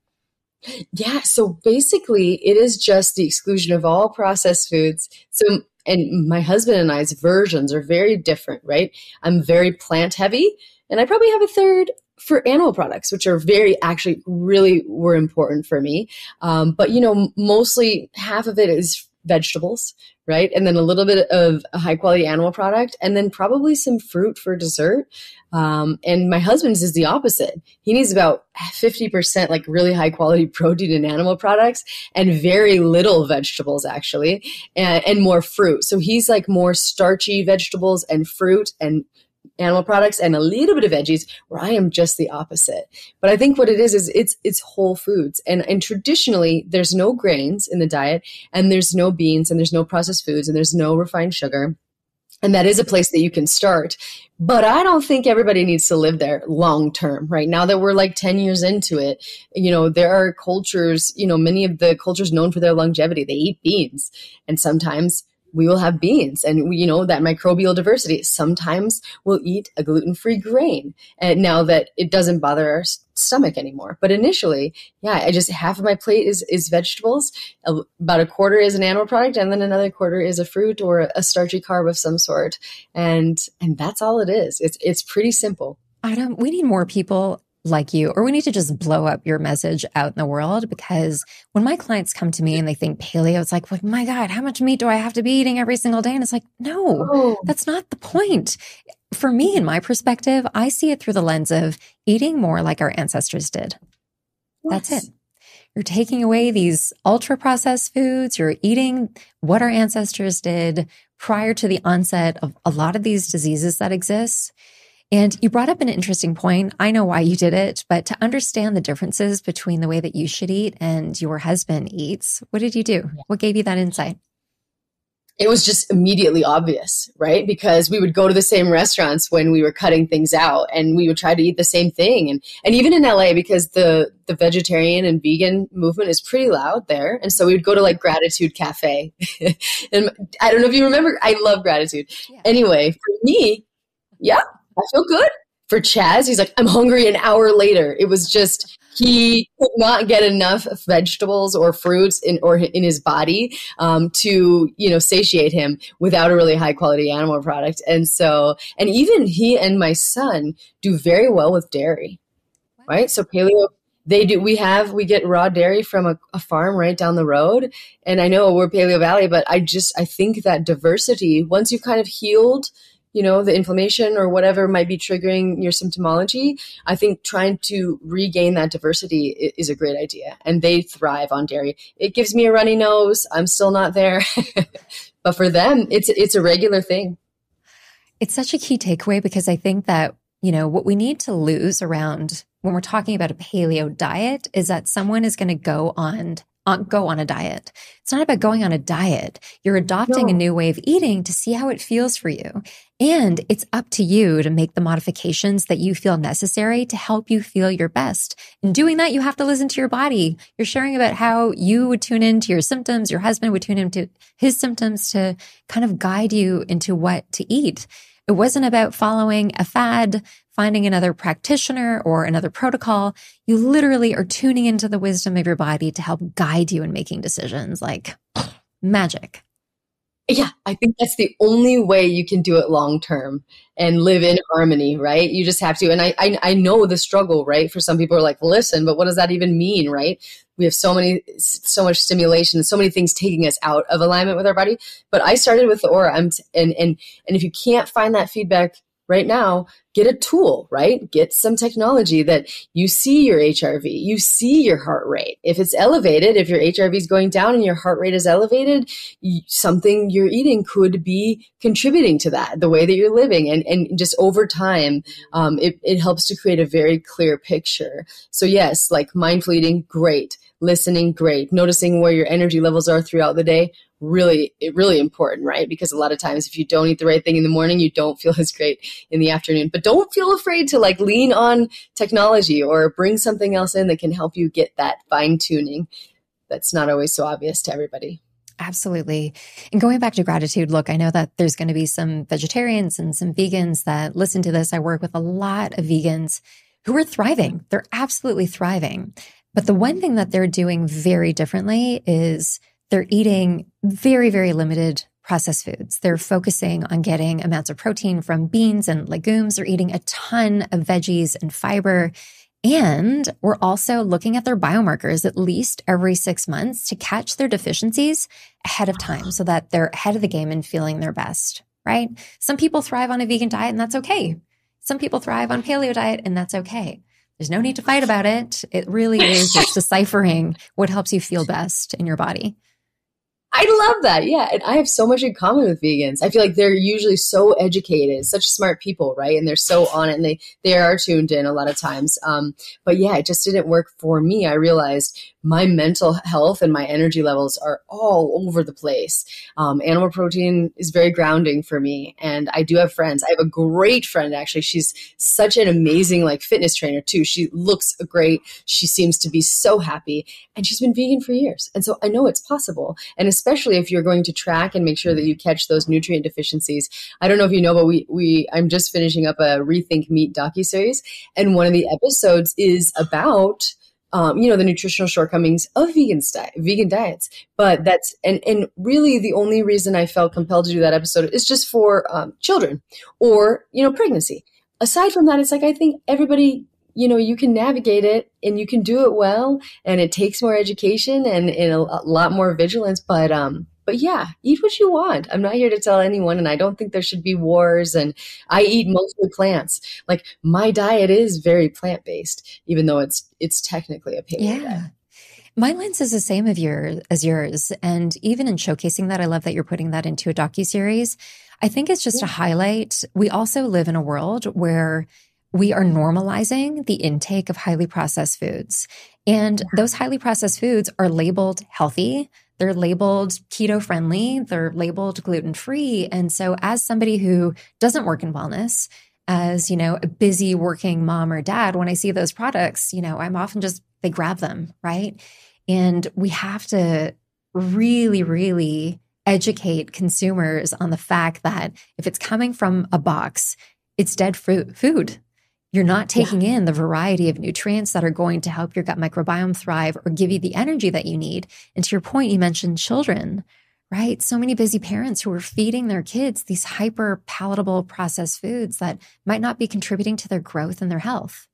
Yeah. So basically it is just the exclusion of all processed foods. So And my husband and I's versions are very different, right? I'm very plant heavy, and I probably have a third for animal products, which are very, actually really were important for me. Um, but, you know, mostly half of it is vegetables, right? And then a little bit of a high quality animal product, and then probably some fruit for dessert. Um, and my husband's is the opposite. He needs about fifty percent like really high quality protein and animal products and very little vegetables actually, and, and more fruit. So he's like more starchy vegetables and fruit and animal products and a little bit of veggies, where I am just the opposite. But I think what it is, is it's, it's whole foods. And, and traditionally there's no grains in the diet, and there's no beans, and there's no processed foods, and there's no refined sugar. And that is a place that you can start. But I don't think everybody needs to live there long term, right? Now that we're like ten years into it, you know, there are cultures, you know, many of the cultures known for their longevity, they eat beans. And sometimes we will have beans, and we, you know, that microbial diversity. Sometimes we'll eat a gluten-free grain, and now that it doesn't bother our stomach anymore. But initially, yeah, I just, half of my plate is, is vegetables, about a quarter is an animal product, and then another quarter is a fruit or a starchy carb of some sort. And, and that's all it is. It's, it's pretty simple. I don't, we need more people like you, or we need to just blow up your message out in the world, because when my clients come to me and they think paleo, it's like, well, my God, how much meat do I have to be eating every single day? And it's like, no, oh. That's not the point. For me, in my perspective, I see it through the lens of eating more like our ancestors did. Yes. That's it. You're taking away these ultra processed foods. You're eating what our ancestors did prior to the onset of a lot of these diseases that exist. And you brought up an interesting point. I know why you did it, but to understand the differences between the way that you should eat and your husband eats, what did you do? What gave you that insight? It was just immediately obvious, right? Because we would go to the same restaurants when we were cutting things out, and we would try to eat the same thing. And and even in L A, because the, the vegetarian and vegan movement is pretty loud there. And so we would go to like Gratitude Cafe. And I don't know if you remember, I love Gratitude. Yeah. Anyway, for me, yeah. I feel good. For Chaz, he's like, I'm hungry an hour later. It was just, he could not get enough vegetables or fruits in or in his body um, to, you know, satiate him without a really high quality animal product. And so, and even he and my son do very well with dairy, right? So paleo, they do, we have, we get raw dairy from a, a farm right down the road. And I know we're Paleo Valley, but I just, I think that diversity, once you've kind of healed, you know, the inflammation or whatever might be triggering your symptomology, I think trying to regain that diversity is a great idea. And they thrive on dairy. It gives me a runny nose. I'm still not there. But for them, it's it's a regular thing. It's such a key takeaway, because I think that, you know, what we need to lose around when we're talking about a paleo diet is that someone is going to go on On, go on a diet. It's not about going on a diet. You're adopting no. a new way of eating to see how it feels for you. And it's up to you to make the modifications that you feel necessary to help you feel your best. In doing that, you have to listen to your body. You're sharing about how you would tune into your symptoms. Your husband would tune into his symptoms to kind of guide you into what to eat. It wasn't about following a fad, finding another practitioner or another protocol. You literally are tuning into the wisdom of your body to help guide you in making decisions. Like magic. Yeah, I think that's the only way you can do it long term and live in harmony, right? You just have to. And I, I I know the struggle, right? For some people are like, listen, but what does that even mean, right? We have so many, so much stimulation, so many things taking us out of alignment with our body. But I started with the Oura, I'm t- and and and if you can't find that feedback right now, get a tool, right? Get some technology that you see your H R V, you see your heart rate. If it's elevated, if your H R V is going down and your heart rate is elevated, you, something you're eating could be contributing to that, the way that you're living. And, and just over time, um, it, it helps to create a very clear picture. So yes, like mindful eating, great. Listening, great. Noticing where your energy levels are throughout the day, really, really important, right? Because a lot of times if you don't eat the right thing in the morning, you don't feel as great in the afternoon. But don't feel afraid to like lean on technology or bring something else in that can help you get that fine tuning. That's not always so obvious to everybody. Absolutely. And going back to gratitude, look, I know that there's going to be some vegetarians and some vegans that listen to this. I work with a lot of vegans who are thriving. They're absolutely thriving. But the one thing that they're doing very differently is they're eating very, very limited processed foods. They're focusing on getting amounts of protein from beans and legumes. They're eating a ton of veggies and fiber. And we're also looking at their biomarkers at least every six months to catch their deficiencies ahead of time so that they're ahead of the game and feeling their best, right? Some people thrive on a vegan diet and that's okay. Some people thrive on paleo diet and that's okay. There's no need to fight about it. It really is just deciphering what helps you feel best in your body. I love that. Yeah. And I have so much in common with vegans. I feel like they're usually so educated, such smart people, right? And they're so on it and they, they are tuned in a lot of times. Um, but yeah, it just didn't work for me. I realized my mental health and my energy levels are all over the place. Um, animal protein is very grounding for me. And I do have friends. I have a great friend, actually. She's such an amazing like fitness trainer too. She looks great. She seems to be so happy, and she's been vegan for years. And so I know it's possible. And especially if you're going to track and make sure that you catch those nutrient deficiencies. I don't know if you know, but we, we, I'm just finishing up a Rethink Meat docuseries. And one of the episodes is about Um, you know, the nutritional shortcomings of vegan diet, vegan diets. But that's, and, and really the only reason I felt compelled to do that episode is just for um, children or, you know, pregnancy. Aside from that, it's like, I think everybody, you know, you can navigate it and you can do it well, and it takes more education and, and a, a lot more vigilance. But, um, But yeah, eat what you want. I'm not here to tell anyone, and I don't think there should be wars. And I eat mostly plants. Like my diet is very plant-based, even though it's it's technically a paleo Yeah. diet. My lens is the same of your, as yours. And even in showcasing that, I love that you're putting that into a docuseries. I think it's just Yeah. to highlight, we also live in a world where we are normalizing the intake of highly processed foods. And those highly processed foods are labeled healthy. They're labeled keto friendly. They're labeled gluten free. And so as somebody who doesn't work in wellness, as, you know, a busy working mom or dad, when I see those products, you know, I'm often just, they grab them, right? And we have to really, really educate consumers on the fact that if it's coming from a box, it's dead fruit, food. You're not taking yeah. in the variety of nutrients that are going to help your gut microbiome thrive or give you the energy that you need. And to your point, you mentioned children, right? So many busy parents who are feeding their kids these hyper palatable processed foods that might not be contributing to their growth and their health.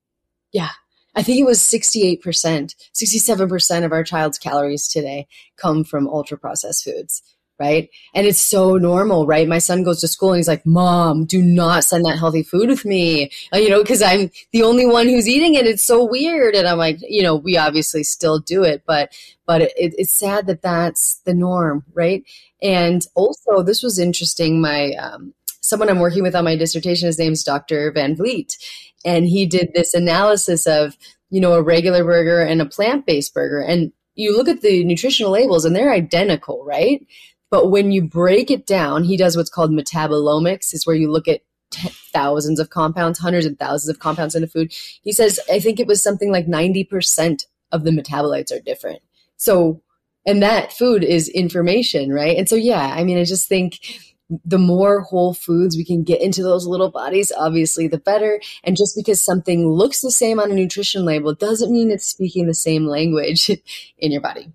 Yeah. I think it was sixty-eight percent, sixty-seven percent of our child's calories today come from ultra processed foods. Right. And it's so normal, right? My son goes to school and he's like, Mom, do not send that healthy food with me, uh, you know, because I'm the only one who's eating it. It's so weird. And I'm like, you know, we obviously still do it, but, but it, it's sad that that's the norm. Right. And also this was interesting. My, um, someone I'm working with on my dissertation, his name's Doctor Van Vliet. And he did this analysis of, you know, a regular burger and a plant-based burger. And you look at the nutritional labels and they're identical, right? But when you break it down, he does what's called metabolomics, is where you look at t- thousands of compounds, hundreds and thousands of compounds in a food. He says, I think it was something like ninety percent of the metabolites are different. So, and that food is information, right? And so, yeah, I mean, I just think the more whole foods we can get into those little bodies, obviously the better. And just because something looks the same on a nutrition label doesn't mean it's speaking the same language in your body.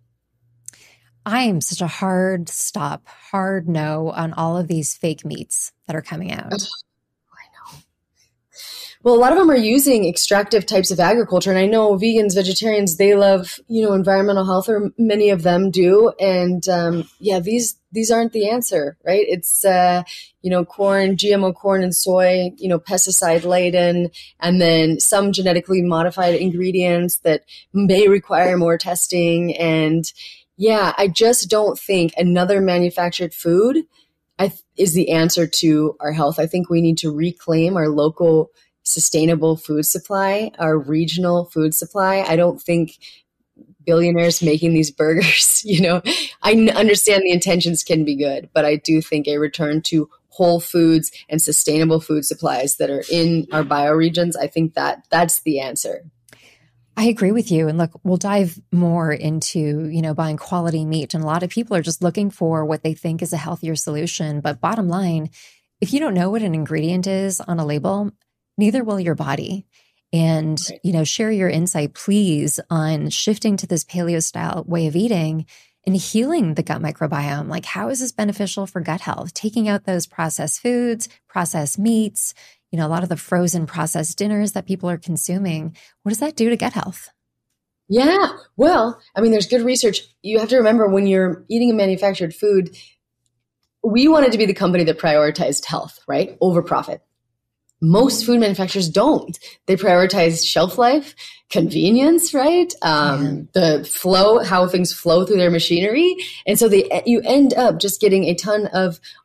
I am such a hard stop, hard no on all of these fake meats that are coming out. I know. Well, a lot of them are using extractive types of agriculture. And I know vegans, vegetarians, they love, you know, environmental health, or many of them do. And um, yeah, these these aren't the answer, right? It's, uh, you know, corn, G M O corn and soy, you know, pesticide laden, and then some genetically modified ingredients that may require more testing. And yeah, I just don't think another manufactured food I th- is the answer to our health. I think we need to reclaim our local sustainable food supply, our regional food supply. I don't think billionaires making these burgers, you know, I n- understand the intentions can be good, but I do think a return to whole foods and sustainable food supplies that are in our bioregions, I think that that's the answer. I agree with you. And look, we'll dive more into, you know, buying quality meat. And a lot of people are just looking for what they think is a healthier solution. But bottom line, if you don't know what an ingredient is on a label, neither will your body. And, Right. you know, share your insight, please, on shifting to this paleo style way of eating and healing the gut microbiome. Like, how is this beneficial for gut health? Taking out those processed foods, processed meats, you know, a lot of the frozen processed dinners that people are consuming. What does that do to gut health? Yeah. Well, I mean, there's good research. You have to remember when you're eating a manufactured food, we wanted to be the company that prioritized health, right? Over profit. Most food manufacturers don't. They prioritize shelf life, convenience, right? Um, yeah. The flow, how things flow through their machinery. And so they, you end up just getting a ton of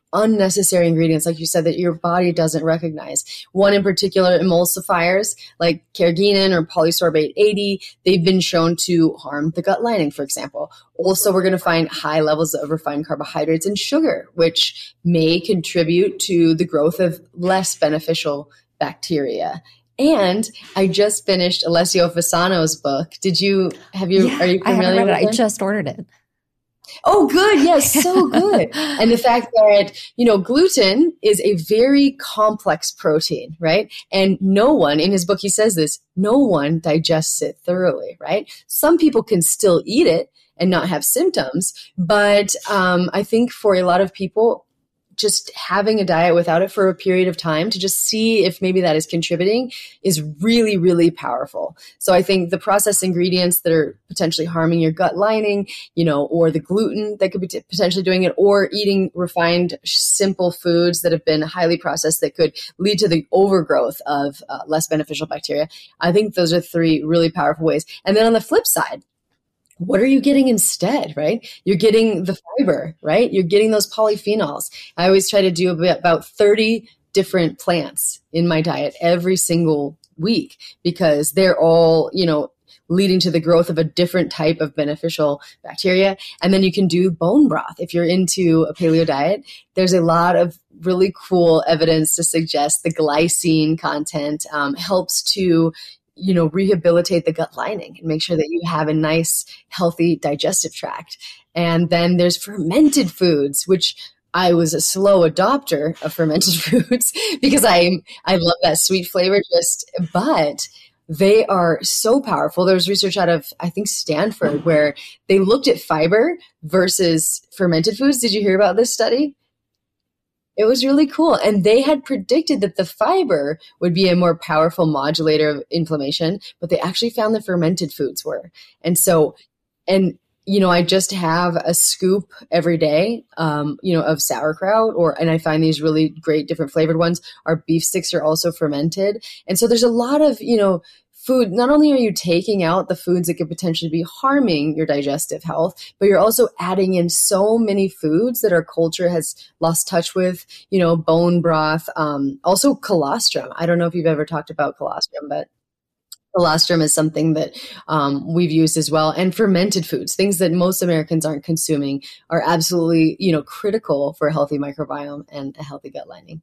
unnecessary ingredients, like you said, that your body doesn't recognize. One in particular, emulsifiers like carrageenan or polysorbate eighty, they've been shown to harm the gut lining, for example. Also, we're going to find high levels of refined carbohydrates and sugar, which may contribute to the growth of less beneficial bacteria. And I just finished Alessio Fasano's book. Did you, have you, yeah, are you familiar I haven't read with it? it? I just ordered it. Oh, good. Yes, so good. And the fact that, you know, gluten is a very complex protein, right? And no one, in his book, he says this, no one digests it thoroughly, right? Some people can still eat it and not have symptoms. But um, I think for a lot of people, just having a diet without it for a period of time to just see if maybe that is contributing is really, really powerful. So I think the processed ingredients that are potentially harming your gut lining, you know, or the gluten that could be t- potentially doing it, or eating refined, simple foods that have been highly processed that could lead to the overgrowth of uh, less beneficial bacteria. I think those are three really powerful ways. And then on the flip side, what are you getting instead, right? You're getting the fiber, right? You're getting those polyphenols. I always try to do about thirty different plants in my diet every single week because they're all, you know, leading to the growth of a different type of beneficial bacteria. And then you can do bone broth. If you're into a paleo diet, there's a lot of really cool evidence to suggest the glycine content um, helps to you know, rehabilitate the gut lining and make sure that you have a nice, healthy digestive tract. And then there's fermented foods, which I was a slow adopter of fermented foods because I I love that sweet flavor. Just, but they are so powerful. There was research out of, I think, Stanford, where they looked at fiber versus fermented foods. Did you hear about this study? It was really cool. And they had predicted that the fiber would be a more powerful modulator of inflammation, but they actually found the fermented foods were. And so, and, you know, I just have a scoop every day, um, you know, of sauerkraut, or, and I find these really great different flavored ones. Our beef sticks are also fermented. And so there's a lot of, you know, food. Not only are you taking out the foods that could potentially be harming your digestive health, but you're also adding in so many foods that our culture has lost touch with, you know, bone broth, um, also colostrum. I don't know if you've ever talked about colostrum, but colostrum is something that um, we've used as well. And fermented foods, things that most Americans aren't consuming, are absolutely, you know, critical for a healthy microbiome and a healthy gut lining.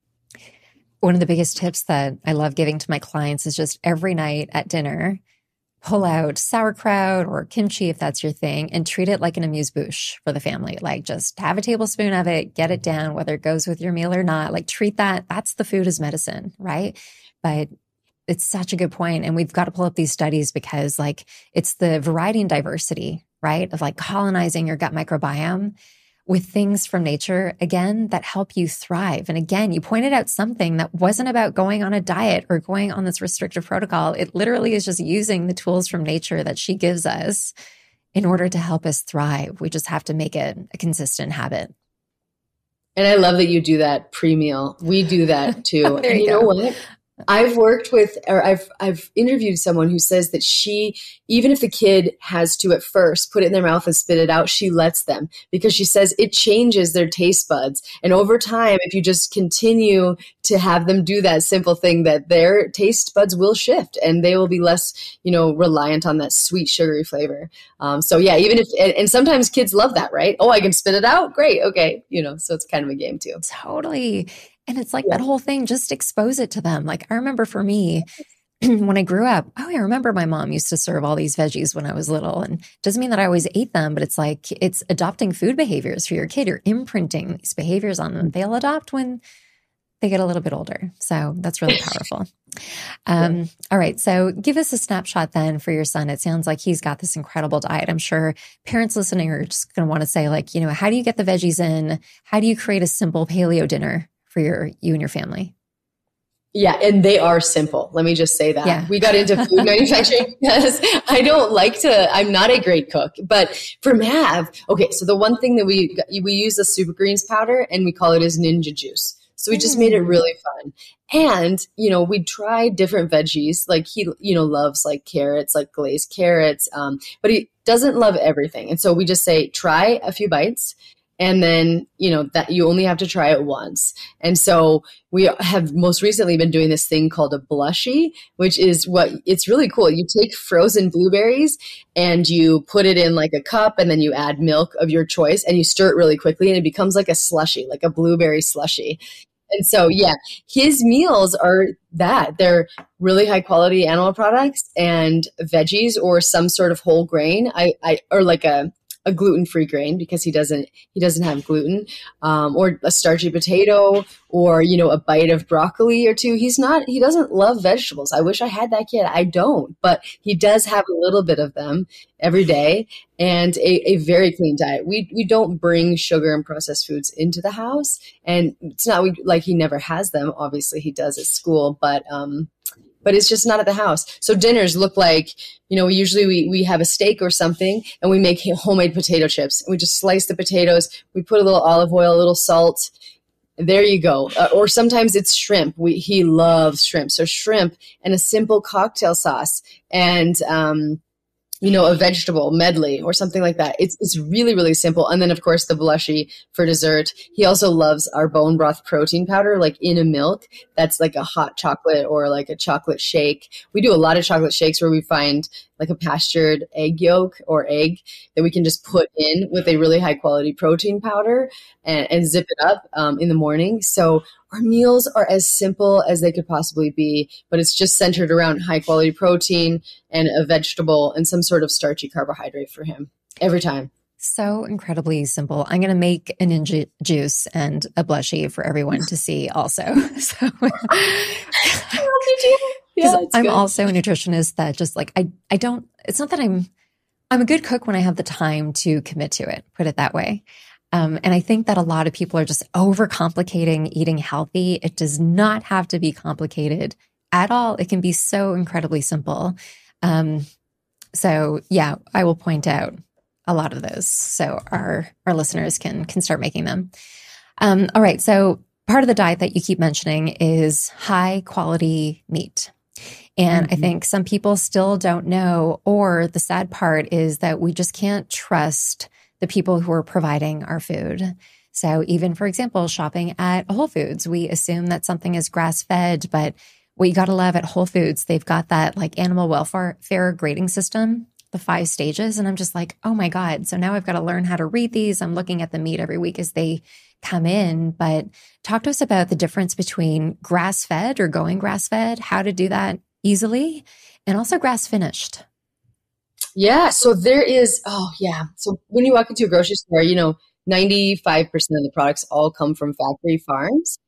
One of the biggest tips that I love giving to my clients is just every night at dinner, pull out sauerkraut or kimchi, if that's your thing, and treat it like an amuse-bouche for the family. Like, just have a tablespoon of it, get it down, whether it goes with your meal or not. Like, treat that. That's the food as medicine, right? But it's such a good point. And we've got to pull up these studies because, like, it's the variety and diversity, right, of like colonizing your gut microbiome with things from nature, again, that help you thrive. And again, you pointed out something that wasn't about going on a diet or going on this restrictive protocol. It literally is just using the tools from nature that she gives us in order to help us thrive. We just have to make it a consistent habit. And I love that you do that pre-meal. We do that too. There and you you go. know what? I've worked with, or I've I've interviewed someone who says that she, even if the kid has to at first put it in their mouth and spit it out, she lets them, because she says it changes their taste buds. And over time, if you just continue to have them do that simple thing, that their taste buds will shift and they will be less, you know, reliant on that sweet, sugary flavor. Um, so yeah, even if, and, and sometimes kids love that, right? Oh, I can spit it out. Great. Okay. You know, so it's kind of a game too. Totally. And it's like Yeah. that whole thing, just expose it to them. Like, I remember for me, when I grew up, oh, I remember my mom used to serve all these veggies when I was little. And it doesn't mean that I always ate them, but it's like, it's adopting food behaviors for your kid. You're imprinting these behaviors on them. They'll adopt when they get a little bit older. So that's really powerful. Um, yeah. All right. So give us a snapshot then for your son. It sounds like he's got this incredible diet. I'm sure parents listening are just going to want to say, like, you know, how do you get the veggies in? How do you create a simple paleo dinner for your you and your family? Yeah, and they are simple. Let me just say that. Yeah. We got into food manufacturing because I don't like to, I'm not a great cook. But for Mav, okay, so the one thing that we we use the super greens powder and we call it as ninja juice. So we just made it really fun. And, you know, we tried different veggies. Like he, you know, loves like carrots, like glazed carrots, um, but he doesn't love everything. And so we just say, try a few bites. And then, you know, that you only have to try it once. And so we have most recently been doing this thing called a blushy, which is what it's really cool. You take frozen blueberries and you put it in like a cup, and then you add milk of your choice and you stir it really quickly, and it becomes like a slushy, like a blueberry slushy. And so, yeah, his meals are that. They're really high quality animal products and veggies or some sort of whole grain. I, I or like a a gluten-free grain, because he doesn't he doesn't have gluten, um, or a starchy potato, or, you know, a bite of broccoli or two. He's not he doesn't love vegetables. I wish I had that kid. I don't, but he does have a little bit of them every day, and a, a very clean diet. We we don't bring sugar and processed foods into the house, and it's not we, like he never has them. Obviously, he does at school, but um, but it's just not at the house. So dinners look like, you know, usually we, we have a steak or something, and we make homemade potato chips. And we just slice the potatoes. We put a little olive oil, a little salt. There you go. Uh, or sometimes it's shrimp. We, he loves shrimp. So shrimp and a simple cocktail sauce, and, um, you know, a vegetable medley or something like that. It's it's really, really simple. And then, of course, the blushy for dessert. He also loves our bone broth protein powder, like in a milk. That's like a hot chocolate or like a chocolate shake. We do a lot of chocolate shakes where we find like a pastured egg yolk or egg that we can just put in with a really high quality protein powder and, and zip it up um, in the morning. So our meals are as simple as they could possibly be, but it's just centered around high quality protein and a vegetable and some sort of starchy carbohydrate for him every time. So incredibly simple. I'm going to make an ninja juice and a blushy for everyone to see also. So yeah, I'm good. also a nutritionist that just like, I, I don't, it's not that I'm, I'm a good cook when I have the time to commit to it, put it that way. Um, and I think that a lot of people are just overcomplicating eating healthy. It does not have to be complicated at all. It can be so incredibly simple. Um, so yeah, I will point out a lot of those so our, our listeners can, can start making them. Um, all right. So part of the diet that you keep mentioning is high quality meat. And mm-hmm. I think some people still don't know, or the sad part is that we just can't trust the people who are providing our food. So even, for example, shopping at Whole Foods, we assume that something is grass-fed, but what you got to love at Whole Foods, they've got that like animal welfare fair grading system, the five stages. And I'm just like, oh my God. So now I've got to learn how to read these. I'm looking at the meat every week as they come in. But talk to us about the difference between grass-fed or going grass-fed, how to do that easily, and also grass-finished. Yeah. So there is, oh yeah. So when you walk into a grocery store, you know, ninety-five percent of the products all come from factory farms.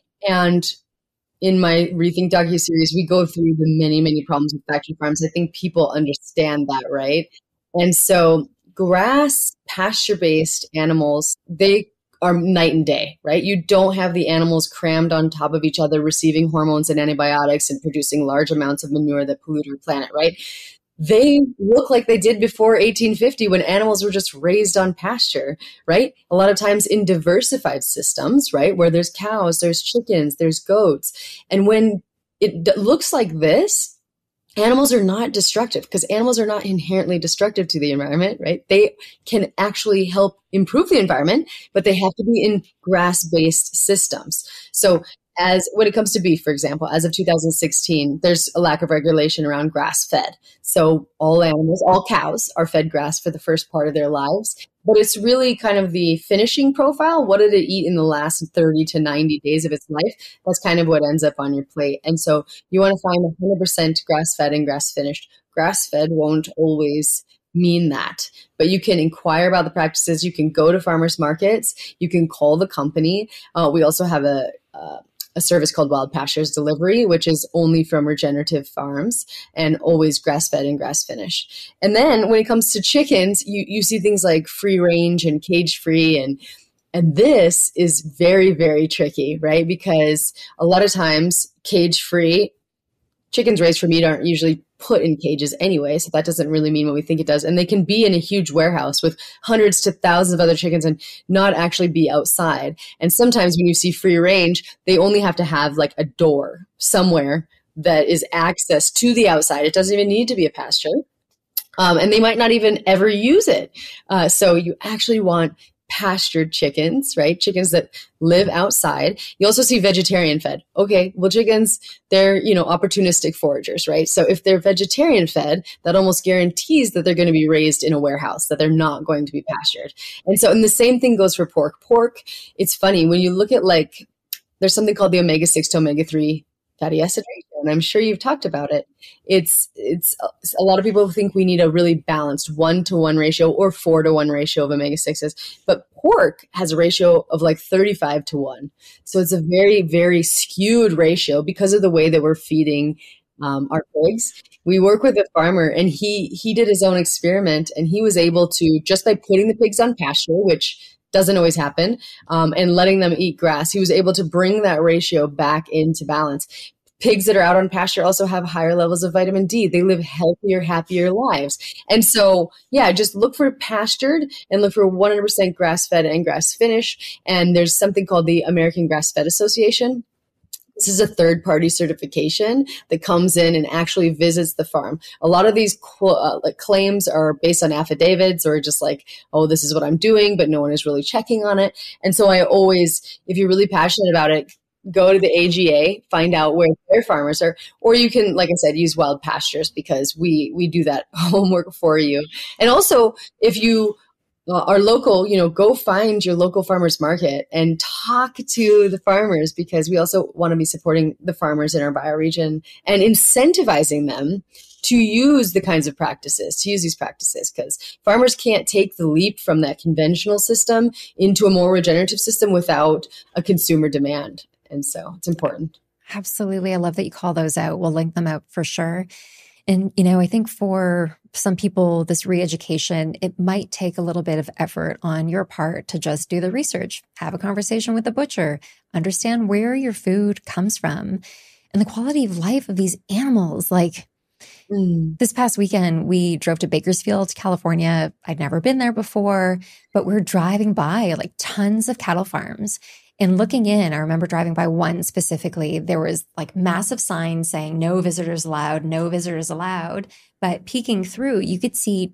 And in my Rethink docuseries, we go through the many, many problems with factory farms. I think people understand that, right? And so grass, pasture-based animals, they are night and day, right? You don't have the animals crammed on top of each other, receiving hormones and antibiotics and producing large amounts of manure that pollute our planet, right? They look like they did before eighteen fifty when animals were just raised on pasture, right? A lot of times in diversified systems, right? Where there's cows, there's chickens, there's goats. And when it d- looks like this, animals are not destructive, because animals are not inherently destructive to the environment, right? They can actually help improve the environment, but they have to be in grass-based systems. So as when it comes to beef, for example, as of two thousand sixteen, there's a lack of regulation around grass-fed. So all animals, all cows are fed grass for the first part of their lives. But it's really kind of the finishing profile. What did it eat in the last thirty to ninety days of its life? That's kind of what ends up on your plate. And so you want to find one hundred percent grass-fed and grass-finished. Grass-fed won't always mean that, but you can inquire about the practices. You can go to farmers markets. You can call the company. Uh, we also have a, uh, a service called Wild Pastures Delivery, which is only from regenerative farms and always grass-fed and grass-finished. And then when it comes to chickens, you, you see things like free range and cage-free. And, and this is very, very tricky, right? Because a lot of times cage-free chickens raised for meat aren't usually put in cages anyway, so that doesn't really mean what we think it does. And they can be in a huge warehouse with hundreds to thousands of other chickens and not actually be outside. And sometimes when you see free range, they only have to have like a door somewhere that is access to the outside. It doesn't even need to be a pasture. Um, and they might not even ever use it. Uh, so you actually want pastured chickens, right? Chickens that live outside. You also see vegetarian fed. Okay, well, chickens, they're, you know, opportunistic foragers, right? So if they're vegetarian fed, that almost guarantees that they're going to be raised in a warehouse, that they're not going to be pastured. And so, and the same thing goes for pork. Pork, it's funny, when you look at like, there's something called the omega six to omega three fatty acid ratio, and I'm sure you've talked about it. It's it's a lot of people think we need a really balanced one to one ratio or four to one ratio of omega sixes, but pork has a ratio of like thirty-five to one. So it's a very, very skewed ratio because of the way that we're feeding um, our pigs. We work with a farmer, and he he did his own experiment, and he was able to, just by putting the pigs on pasture, which doesn't always happen, um, and letting them eat grass, he was able to bring that ratio back into balance. Pigs that are out on pasture also have higher levels of vitamin D. They live healthier, happier lives. And so, yeah, just look for pastured and look for one hundred percent grass-fed and grass-finished. And there's something called the American Grass-Fed Association. This is a third-party certification that comes in and actually visits the farm. A lot of these uh, like claims are based on affidavits or just like, oh, this is what I'm doing, but no one is really checking on it. And so I always, if you're really passionate about it, go to the A G A, find out where their farmers are, or you can, like I said, use Wild Pastures, because we we do that homework for you. And also, if you Uh, our local, you know, go find your local farmers market and talk to the farmers, because we also want to be supporting the farmers in our bioregion and incentivizing them to use the kinds of practices, to use these practices, because farmers can't take the leap from that conventional system into a more regenerative system without a consumer demand. And so it's important. Absolutely. I love that you call those out. We'll link them out for sure. And, you know, I think for some people, this re-education, it might take a little bit of effort on your part to just do the research, have a conversation with the butcher, understand where your food comes from and the quality of life of these animals. Like mm. this past weekend, we drove to Bakersfield, California. I'd never been there before, but we're driving by like tons of cattle farms. And looking in, I remember driving by one specifically, there was like massive signs saying no visitors allowed, no visitors allowed. But peeking through, you could see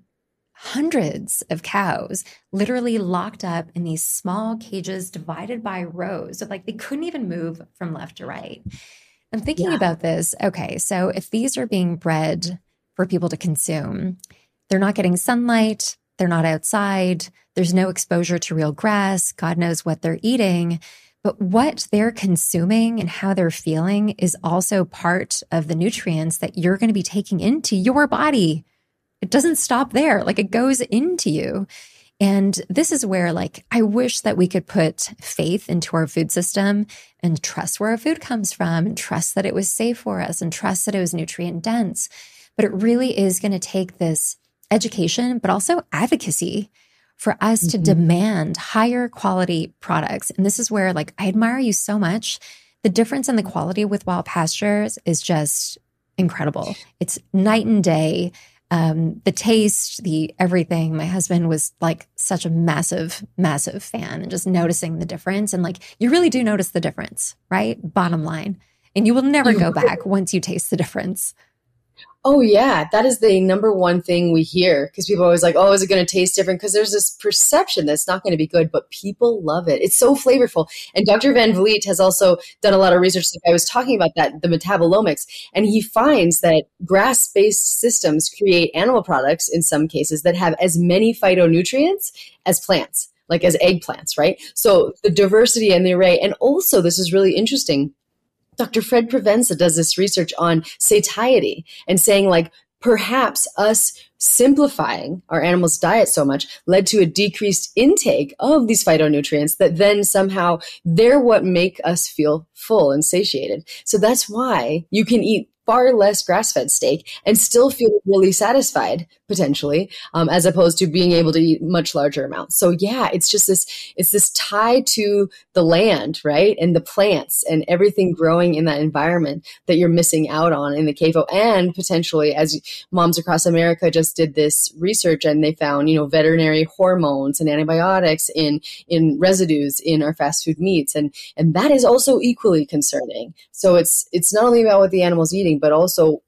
hundreds of cows literally locked up in these small cages divided by rows. So like they couldn't even move from left to right. I'm thinking yeah. about this. Okay, so if these are being bred for people to consume, they're not getting sunlight, they're not outside, there's no exposure to real grass, God knows what they're eating, but what they're consuming and how they're feeling is also part of the nutrients that you're going to be taking into your body. It doesn't stop there. Like it goes into you. And this is where, like, I wish that we could put faith into our food system and trust where our food comes from and trust that it was safe for us and trust that it was nutrient dense. But it really is going to take this education, but also advocacy for us mm-hmm. to demand higher quality products. And this is where, like, I admire you so much. The difference in the quality with Wild Pastures is just incredible. It's night and day. Um, the taste, the everything. My husband was like such a massive, massive fan and just noticing the difference. And like, you really do notice the difference, right? Bottom line. And you will never go back once you taste the difference. Oh, yeah. That is the number one thing we hear, because people are always like, oh, is it going to taste different? Because there's this perception that it's not going to be good, but people love it. It's so flavorful. And Doctor Van Vliet has also done a lot of research. Like I was talking about that, the metabolomics, and he finds that grass-based systems create animal products in some cases that have as many phytonutrients as plants, like as eggplants, right? So the diversity and the array. And also, this is really interesting, Doctor Fred Provenza does this research on satiety and saying, like, perhaps us simplifying our animals' diet so much led to a decreased intake of these phytonutrients that then somehow they're what make us feel full and satiated. So that's why you can eat far less grass-fed steak and still feel really satisfied, potentially, um, as opposed to being able to eat much larger amounts. So yeah, it's just this, it's this tie to the land, right? And the plants and everything growing in that environment that you're missing out on in the C A F O. And potentially, as Moms Across America just did this research and they found, you know, veterinary hormones and antibiotics in, in residues in our fast food meats. And, and that is also equally concerning. So it's, it's not only about what the animal's eating, but also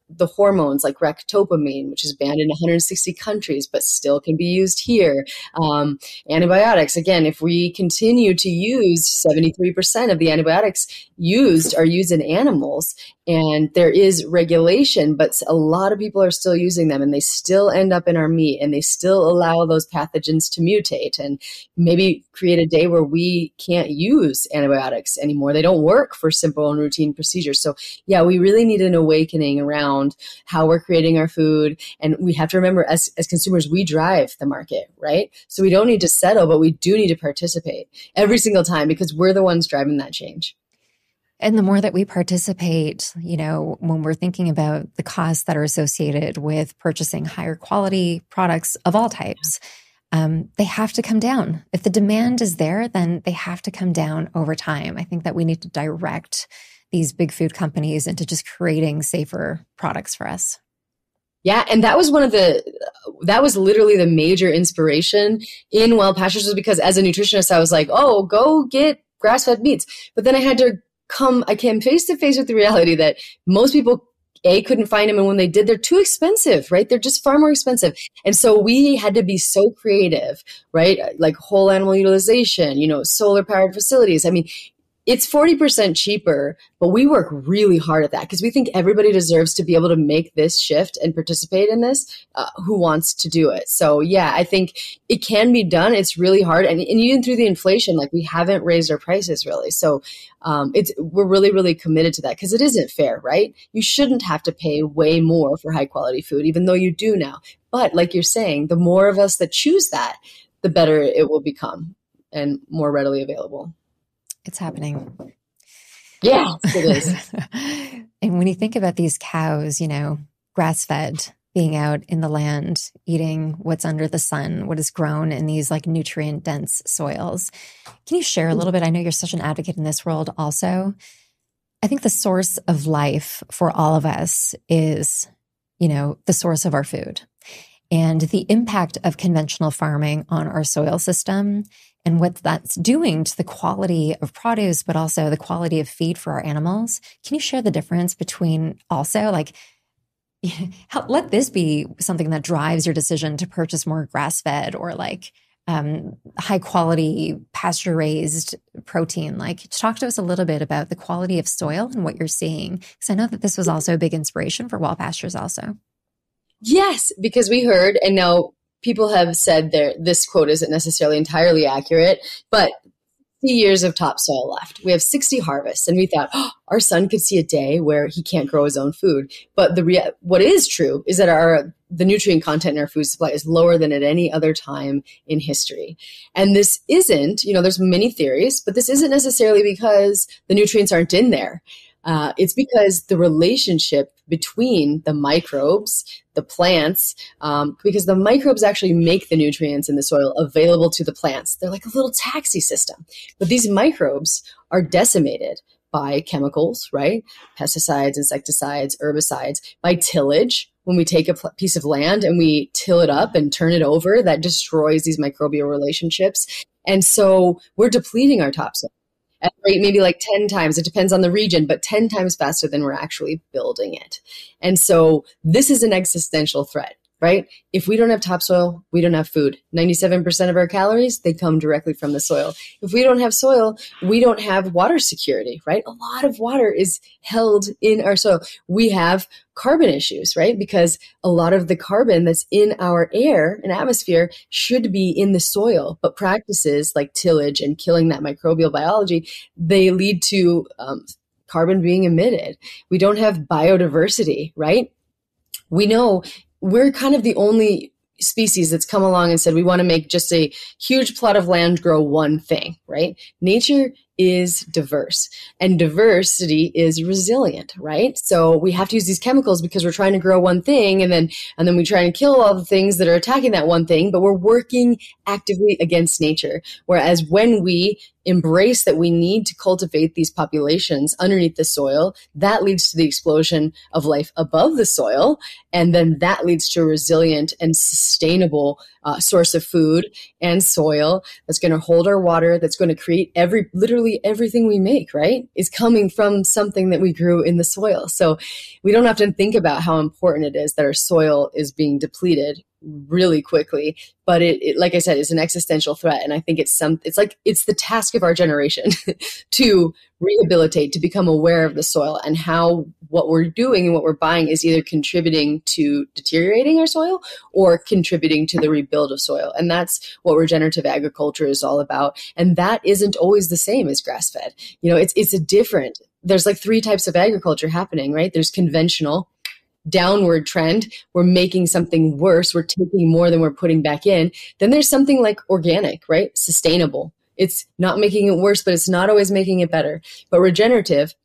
the hormones like ractopamine, which is banned in one hundred sixty countries, but still can be used here. Um, antibiotics, again, if we continue to use seventy-three percent of the antibiotics used are used in animals, and there is regulation, but a lot of people are still using them and they still end up in our meat and they still allow those pathogens to mutate and maybe create a day where we can't use antibiotics anymore. They don't work for simple and routine procedures. So yeah, we really need an awakening around how we're creating our food. And we have to remember as, as consumers, we drive the market, right? So we don't need to settle, but we do need to participate every single time because we're the ones driving that change. And the more that we participate, you know, when we're thinking about the costs that are associated with purchasing higher quality products of all types, um, they have to come down. If the demand is there, then they have to come down over time. I think that we need to direct these big food companies into just creating safer products for us. Yeah. And that was one of the, that was literally the major inspiration in Wild Pastures, was because as a nutritionist, I was like, oh, go get grass-fed meats. But then I had to come, I came face to face with the reality that most people, A, couldn't find them. And when they did, they're too expensive, right? They're just far more expensive. And so we had to be so creative, right? Like whole animal utilization, you know, solar powered facilities. I mean, it's forty percent cheaper, but we work really hard at that because we think everybody deserves to be able to make this shift and participate in this uh, who wants to do it. So yeah, I think it can be done. It's really hard. And, and even through the inflation, like we haven't raised our prices really. So um, it's, we're really, really committed to that because it isn't fair, right? You shouldn't have to pay way more for high quality food, even though you do now. But like you're saying, the more of us that choose that, the better it will become and more readily available. It's happening. Yeah, it is. And when you think about these cows, you know, grass-fed, being out in the land, eating what's under the sun, what is grown in these like nutrient-dense soils. Can you share a little bit? I know you're such an advocate in this world also. I think the source of life for all of us is, you know, the source of our food. And the impact of conventional farming on our soil system and what that's doing to the quality of produce, but also the quality of feed for our animals. Can you share the difference between also like, how, let this be something that drives your decision to purchase more grass-fed or like um, high quality pasture raised protein? Like talk to us a little bit about the quality of soil and what you're seeing. Because I know that this was also a big inspiration for Wild Pastures also. Yes, because we heard, and now people have said there, this quote isn't necessarily entirely accurate, but sixty years of topsoil left. We have sixty harvests, and we thought, oh, our son could see a day where he can't grow his own food. But the rea- what is true is that our the nutrient content in our food supply is lower than at any other time in history. And this isn't, you know, there's many theories, but this isn't necessarily because the nutrients aren't in there. Uh, it's because the relationship between the microbes, the plants, um, because the microbes actually make the nutrients in the soil available to the plants. They're like a little taxi system. But these microbes are decimated by chemicals, right? Pesticides, insecticides, herbicides, by tillage. When we take a pl- piece of land and we till it up and turn it over, that destroys these microbial relationships. And so we're depleting our topsoil at a rate maybe like ten times. It depends on the region, but ten times faster than we're actually building it. And so this is an existential threat, right? If we don't have topsoil, we don't have food. ninety-seven percent of our calories, they come directly from the soil. If we don't have soil, we don't have water security, right? A lot of water is held in our soil. We have carbon issues, right? Because a lot of the carbon that's in our air and atmosphere should be in the soil, but practices like tillage and killing that microbial biology, they lead to um, carbon being emitted. We don't have biodiversity, right? We know we're kind of the only species that's come along and said we want to make just a huge plot of land grow one thing, right? Nature is diverse and diversity is resilient, right? So we have to use these chemicals because we're trying to grow one thing and then and then we try and kill all the things that are attacking that one thing, but we're working actively against nature. Whereas when we embrace that we need to cultivate these populations underneath the soil, that leads to the explosion of life above the soil. And then that leads to a resilient and sustainable uh, source of food and soil that's going to hold our water, that's going to create every, literally everything we make, right, is coming from something that we grew in the soil. So we don't have to think about how important it is that our soil is being depleted really quickly, but it, it like I said, is an existential threat. And I think it's some, it's like, it's the task of our generation to rehabilitate, to become aware of the soil and how what we're doing and what we're buying is either contributing to deteriorating our soil or contributing to the rebuild of soil. And that's what regenerative agriculture is all about. And that isn't always the same as grass-fed. You know, it's, it's a different, there's like three types of agriculture happening, right? There's conventional, downward trend. We're making something worse. We're taking more than we're putting back in. Then there's something like organic, right? Sustainable. It's not making it worse, but it's not always making it better. But regenerative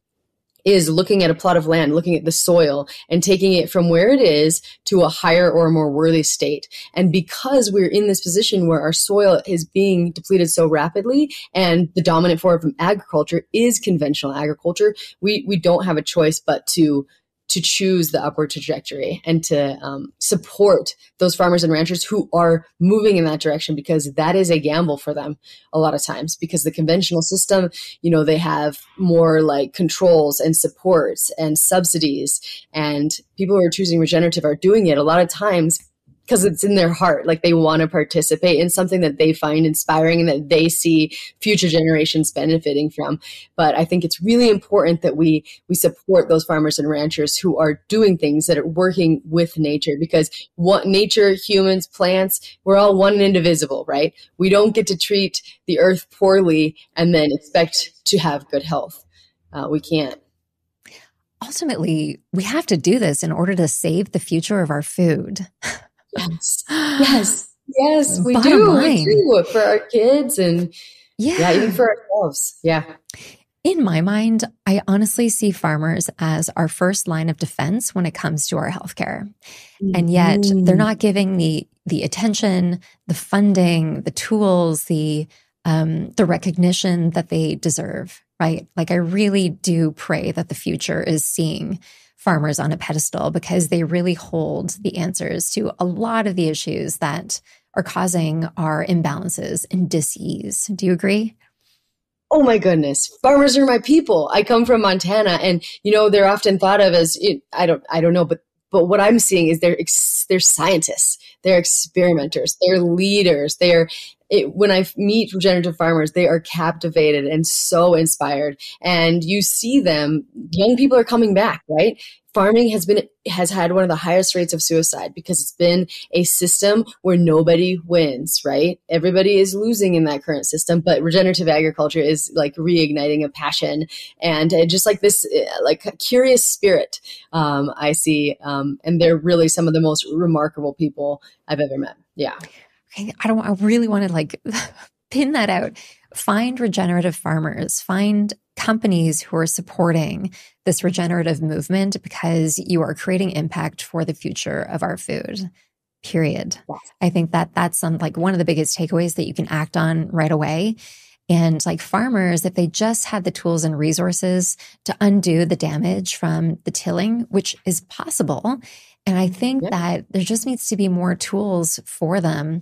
is looking at a plot of land, looking at the soil and taking it from where it is to a higher or more worthy state. And because we're in this position where our soil is being depleted so rapidly and the dominant form of agriculture is conventional agriculture, we, we don't have a choice but to to choose the upward trajectory and to um, support those farmers and ranchers who are moving in that direction, because that is a gamble for them a lot of times, because the conventional system, you know, they have more like controls and supports and subsidies, and people who are choosing regenerative are doing it a lot of times because it's in their heart. Like they want to participate in something that they find inspiring and that they see future generations benefiting from. But I think it's really important that we we support those farmers and ranchers who are doing things that are working with nature, because what nature, humans, plants, we're all one and indivisible, right? We don't get to treat the earth poorly and then expect to have good health. Uh, we can't. Ultimately, we have to do this in order to save the future of our food. Yes, yes, yes, we Bottom do. line. We do for our kids and yeah. yeah, even for ourselves. Yeah. In my mind, I honestly see farmers as our first line of defense when it comes to our healthcare. Mm-hmm. And yet they're not giving the the attention, the funding, the tools, the um, the recognition that they deserve, right? Like I really do pray that the future is seeing farmers on a pedestal, because they really hold the answers to a lot of the issues that are causing our imbalances and dis-ease. Do you agree? Oh my goodness. Farmers are my people. I come from Montana, and, you know, they're often thought of as, I don't, I don't know, but, but what I'm seeing is they're, they're scientists, they're experimenters, they're leaders, they're, It, when I meet regenerative farmers, they are captivated and so inspired. And you see them, young people are coming back, right? Farming has been, has had one of the highest rates of suicide because it's been a system where nobody wins, right? Everybody is losing in that current system, but regenerative agriculture is like reigniting a passion and uh, just like this, uh, like a curious spirit, um, I see. Um, and they're really some of the most remarkable people I've ever met. Yeah. Okay, I don't. I really want to like pin that out. Find regenerative farmers. Find companies who are supporting this regenerative movement, because you are creating impact for the future of our food. Period. Yes. I think that that's some, like one of the biggest takeaways that you can act on right away. And like farmers, if they just had the tools and resources to undo the damage from the tilling, which is possible. And I think yeah. that there just needs to be more tools for them.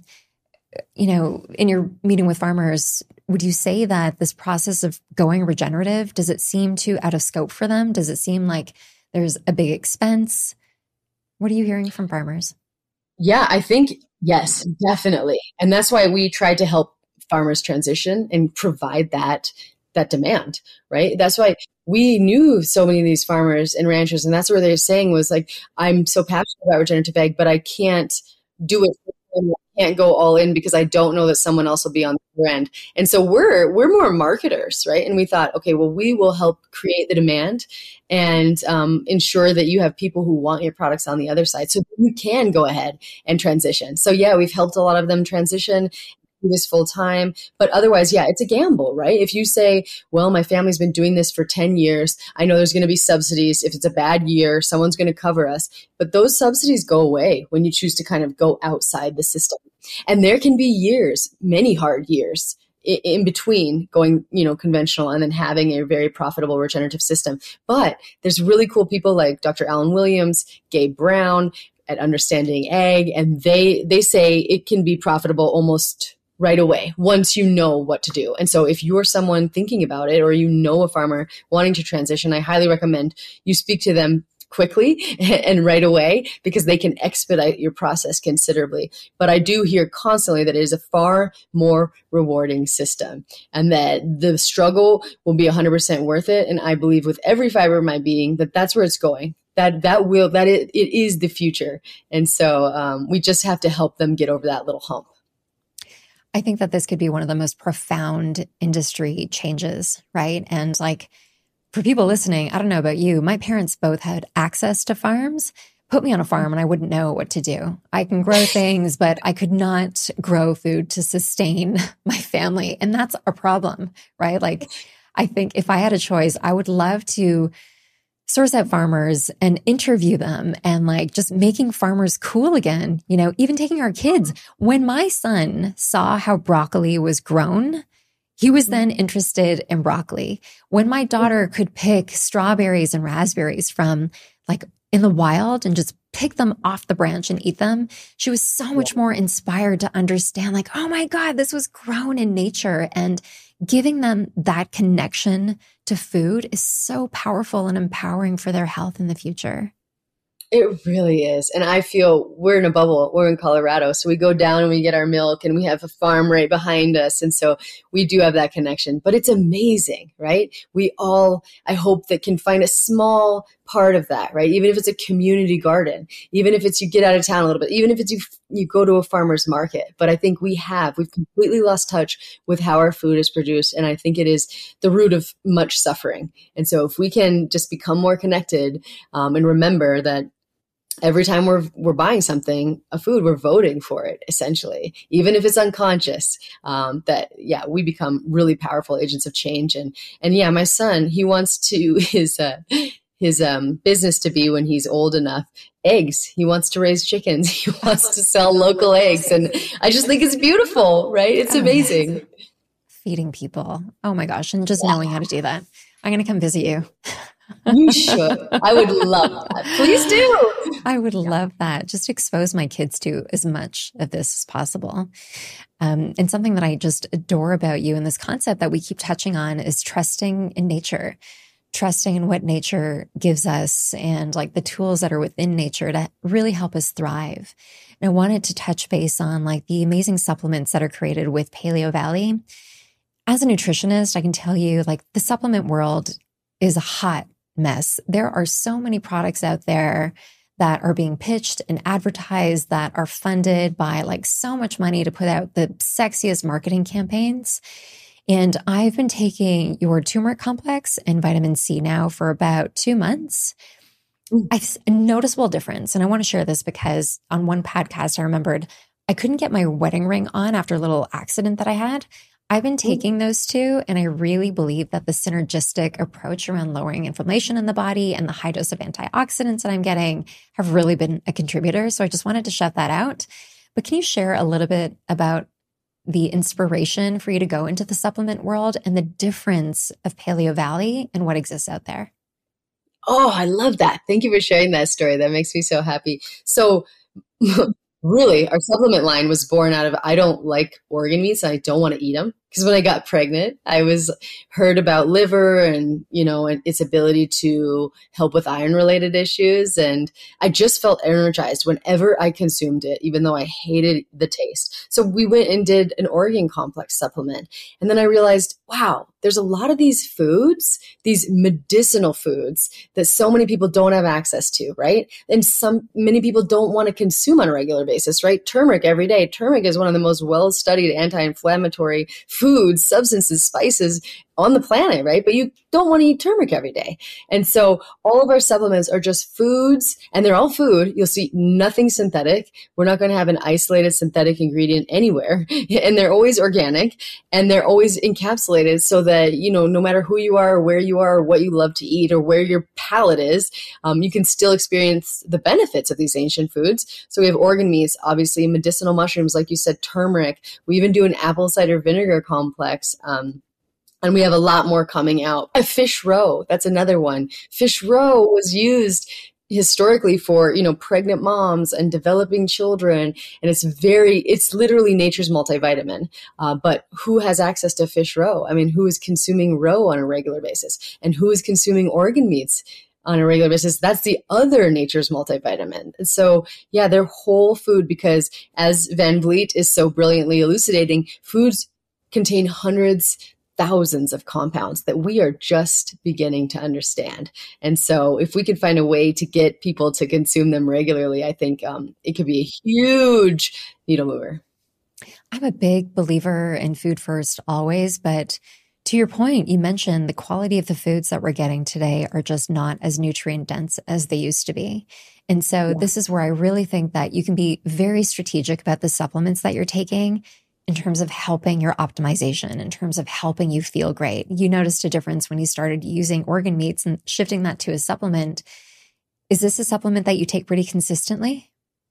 You know, in your meeting with farmers, would you say that this process of going regenerative, does it seem too out of scope for them? Does it seem like there's a big expense? What are you hearing from farmers? Yeah, I think, yes, definitely. And that's why we tried to help farmers transition and provide that that demand, right? That's why we knew so many of these farmers and ranchers, and that's what they were saying was like, I'm so passionate about regenerative ag, but I can't do it. I can't go all in because I don't know that someone else will be on the other end. And so we're we're more marketers, right? And we thought, okay, well, we will help create the demand and um, ensure that you have people who want your products on the other side, so you can go ahead and transition. So yeah, we've helped a lot of them transition this full time, but otherwise, yeah, it's a gamble, right? If you say, well, my family's been doing this for ten years, I know there's going to be subsidies. If it's a bad year, someone's going to cover us, but those subsidies go away when you choose to kind of go outside the system. And there can be years, many hard years in between going, you know, conventional and then having a very profitable regenerative system. But there's really cool people like Doctor Alan Williams, Gabe Brown at Understanding Ag, and they they say it can be profitable almost right away once you know what to do. And so if you're someone thinking about it, or you know a farmer wanting to transition, I highly recommend you speak to them quickly and right away, because they can expedite your process considerably. But I do hear constantly that it is a far more rewarding system, and that the struggle will be one hundred percent worth it. And I believe with every fiber of my being that that's where it's going. That that will that it, it is the future. And so um, we just have to help them get over that little hump. I think that this could be one of the most profound industry changes, right? And like, for people listening, I don't know about you, my parents both had access to farms. Put me on a farm and I wouldn't know what to do. I can grow things, but I could not grow food to sustain my family. And that's a problem, right? Like, I think if I had a choice, I would love to source out farmers and interview them, and like just making farmers cool again, you know, even taking our kids. When my son saw how broccoli was grown, he was then interested in broccoli. When my daughter could pick strawberries and raspberries from like in the wild and just pick them off the branch and eat them, she was so much more inspired to understand like, oh my God, this was grown in nature. And giving them that connection to food is so powerful and empowering for their health in the future. It really is. And I feel we're in a bubble. We're in Colorado. So we go down and we get our milk, and we have a farm right behind us. And so we do have that connection, but it's amazing, right? We all, I hope, that can find a small part of that, right? Even if it's a community garden, even if it's you get out of town a little bit, even if it's you, you go to a farmer's market. But I think we have, we've completely lost touch with how our food is produced. And I think it is the root of much suffering. And so if we can just become more connected um, and remember that every time we're we're buying something, a food, we're voting for it, essentially, even if it's unconscious, um, that, yeah, we become really powerful agents of change. And, and yeah, my son, he wants to, his, uh, his um, business to be, when he's old enough, eggs. He wants to raise chickens. He wants to sell local eggs. And I just think it's beautiful, right? It's amazing. Feeding people. Oh my gosh. And just knowing how to do that. I'm going to come visit you. You should. I would love that. Please do. I would love that. Just expose my kids to as much of this as possible. Um, and something that I just adore about you and this concept that we keep touching on is trusting in nature, trusting in what nature gives us and like the tools that are within nature to really help us thrive. And I wanted to touch base on like the amazing supplements that are created with Paleo Valley. As a nutritionist, I can tell you like the supplement world is a hot mess. There are so many products out there that are being pitched and advertised that are funded by like so much money to put out the sexiest marketing campaigns. And I've been taking your turmeric complex and vitamin C now for about two months. I've a noticeable difference. And I want to share this because on one podcast, I remembered I couldn't get my wedding ring on after a little accident that I had. I've been taking those two, and I really believe that the synergistic approach around lowering inflammation in the body and the high dose of antioxidants that I'm getting have really been a contributor. So I just wanted to shout that out. But can you share a little bit about the inspiration for you to go into the supplement world and the difference of Paleo Valley and what exists out there? Oh, I love that. Thank you for sharing that story. That makes me so happy. So really, our supplement line was born out of, I don't like organ meats. I don't want to eat them. Because when I got pregnant, I was heard about liver and, you know, and its ability to help with iron related issues. And I just felt energized whenever I consumed it, even though I hated the taste. So we went and did an organ complex supplement. And then I realized, wow, there's a lot of these foods, these medicinal foods that so many people don't have access to, right? And some, many people don't want to consume on a regular basis, right? Turmeric every day. Turmeric is one of the most well-studied anti-inflammatory foods, substances, spices on the planet, right? But you don't want to eat turmeric every day. And so all of our supplements are just foods, and they're all food. You'll see nothing synthetic. We're not going to have an isolated synthetic ingredient anywhere. And they're always organic, and they're always encapsulated so that, you know, no matter who you are or where you are or what you love to eat or where your palate is, um, you can still experience the benefits of these ancient foods. So we have organ meats, obviously medicinal mushrooms, like you said, turmeric. We even do an apple cider vinegar complex. Um, And we have a lot more coming out. A fish roe, that's another one. Fish roe was used historically for, you know, pregnant moms and developing children. And it's very, it's literally nature's multivitamin. Uh, but who has access to fish roe? I mean, who is consuming roe on a regular basis? And who is consuming organ meats on a regular basis? That's the other nature's multivitamin. And so, yeah, they're whole food because, as Van Vliet is so brilliantly elucidating, foods contain hundreds, thousands of compounds that we are just beginning to understand. And so if we could find a way to get people to consume them regularly, I think um, it could be a huge needle mover. I'm a big believer in food first always, but to your point, you mentioned the quality of the foods that we're getting today are just not as nutrient dense as they used to be. And so yeah. This is where I really think that you can be very strategic about the supplements that you're taking in terms of helping your optimization, in terms of helping you feel great. You noticed a difference when you started using organ meats and shifting that to a supplement. Is this a supplement that you take pretty consistently?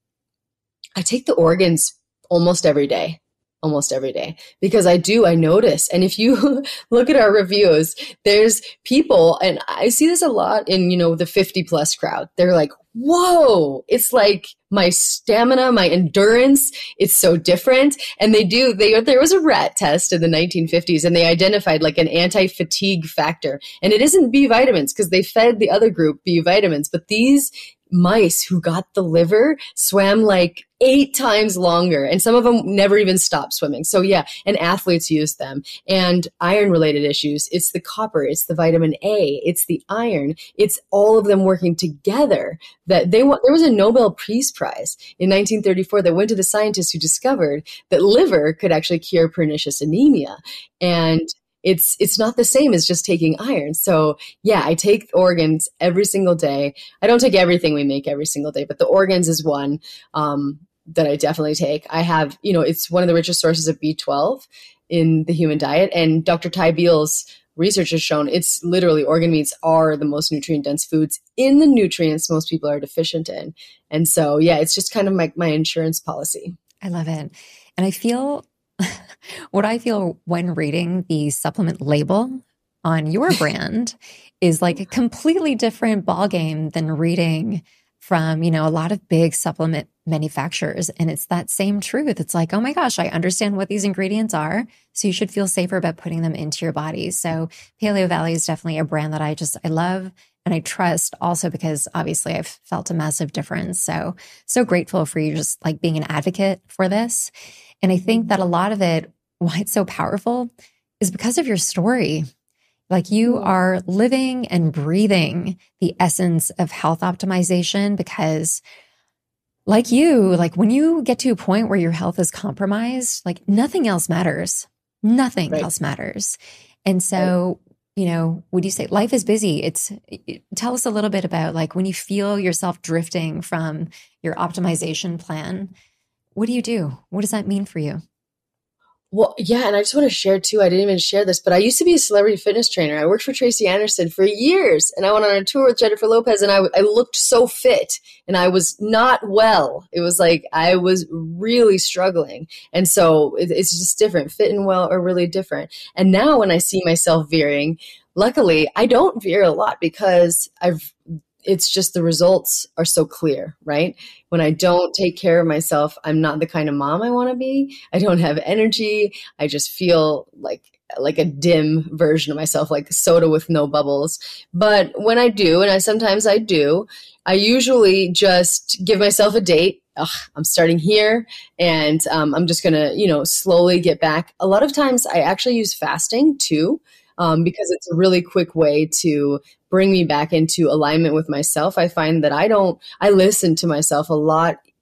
I take the organs almost every day. Almost every day because I do, I notice. And if you look at our reviews, there's people, and I see this a lot in, you know, the fifty plus crowd. They're like, whoa, it's like my stamina, my endurance, it's so different. And they do, they, there was a rat test in the nineteen fifties and they identified like an anti-fatigue factor. And it isn't B vitamins because they fed the other group B vitamins, but these mice who got the liver swam like eight times longer, and some of them never even stopped swimming. So yeah, and athletes use them. And iron related issues, it's the copper, it's the vitamin A, it's the iron, it's all of them working together. That they want. There was a Nobel Peace Prize in nineteen thirty-four that went to the scientists who discovered that liver could actually cure pernicious anemia. And It's it's not the same as just taking iron. So yeah, I take organs every single day. I don't take everything we make every single day, but the organs is one um, that I definitely take. I have, you know, it's one of the richest sources of B twelve in the human diet. And Doctor Ty Beal's research has shown it's literally organ meats are the most nutrient dense foods in the nutrients most people are deficient in. And so yeah, it's just kind of my, my insurance policy. I love it. And I feel what I feel when reading the supplement label on your brand is like a completely different ballgame than reading from, you know, a lot of big supplement manufacturers. And it's that same truth. It's like, oh my gosh, I understand what these ingredients are. So you should feel safer about putting them into your body. So Paleo Valley is definitely a brand that I just, I love and I trust also because obviously I've felt a massive difference. So, so grateful for you just like being an advocate for this. And I think that a lot of it, why it's so powerful is because of your story. Like you are living and breathing the essence of health optimization because like you, like when you get to a point where your health is compromised, like nothing else matters. Nothing right. else matters. And so, right. you know, would you say life is busy? It's it, tell us a little bit about like when you feel yourself drifting from your optimization plan, what do you do? What does that mean for you? Well, yeah. And I just want to share too, I didn't even share this, but I used to be a celebrity fitness trainer. I worked for Tracy Anderson for years and I went on a tour with Jennifer Lopez and I, I looked so fit and I was not well. It was like, I was really struggling. And so it, it's just different. Fit and well are really different. And now when I see myself veering, luckily I don't veer a lot because I've it's just the results are so clear, right? When I don't take care of myself, I'm not the kind of mom I want to be. I don't have energy. I just feel like like a dim version of myself, like soda with no bubbles. But when I do, and I sometimes I do, I usually just give myself a date. Ugh, I'm starting here and um, I'm just going to, you know, slowly get back. A lot of times I actually use fasting too. Um, because it's a really quick way to bring me back into alignment with myself. I find that I don't, I listen to myself a lot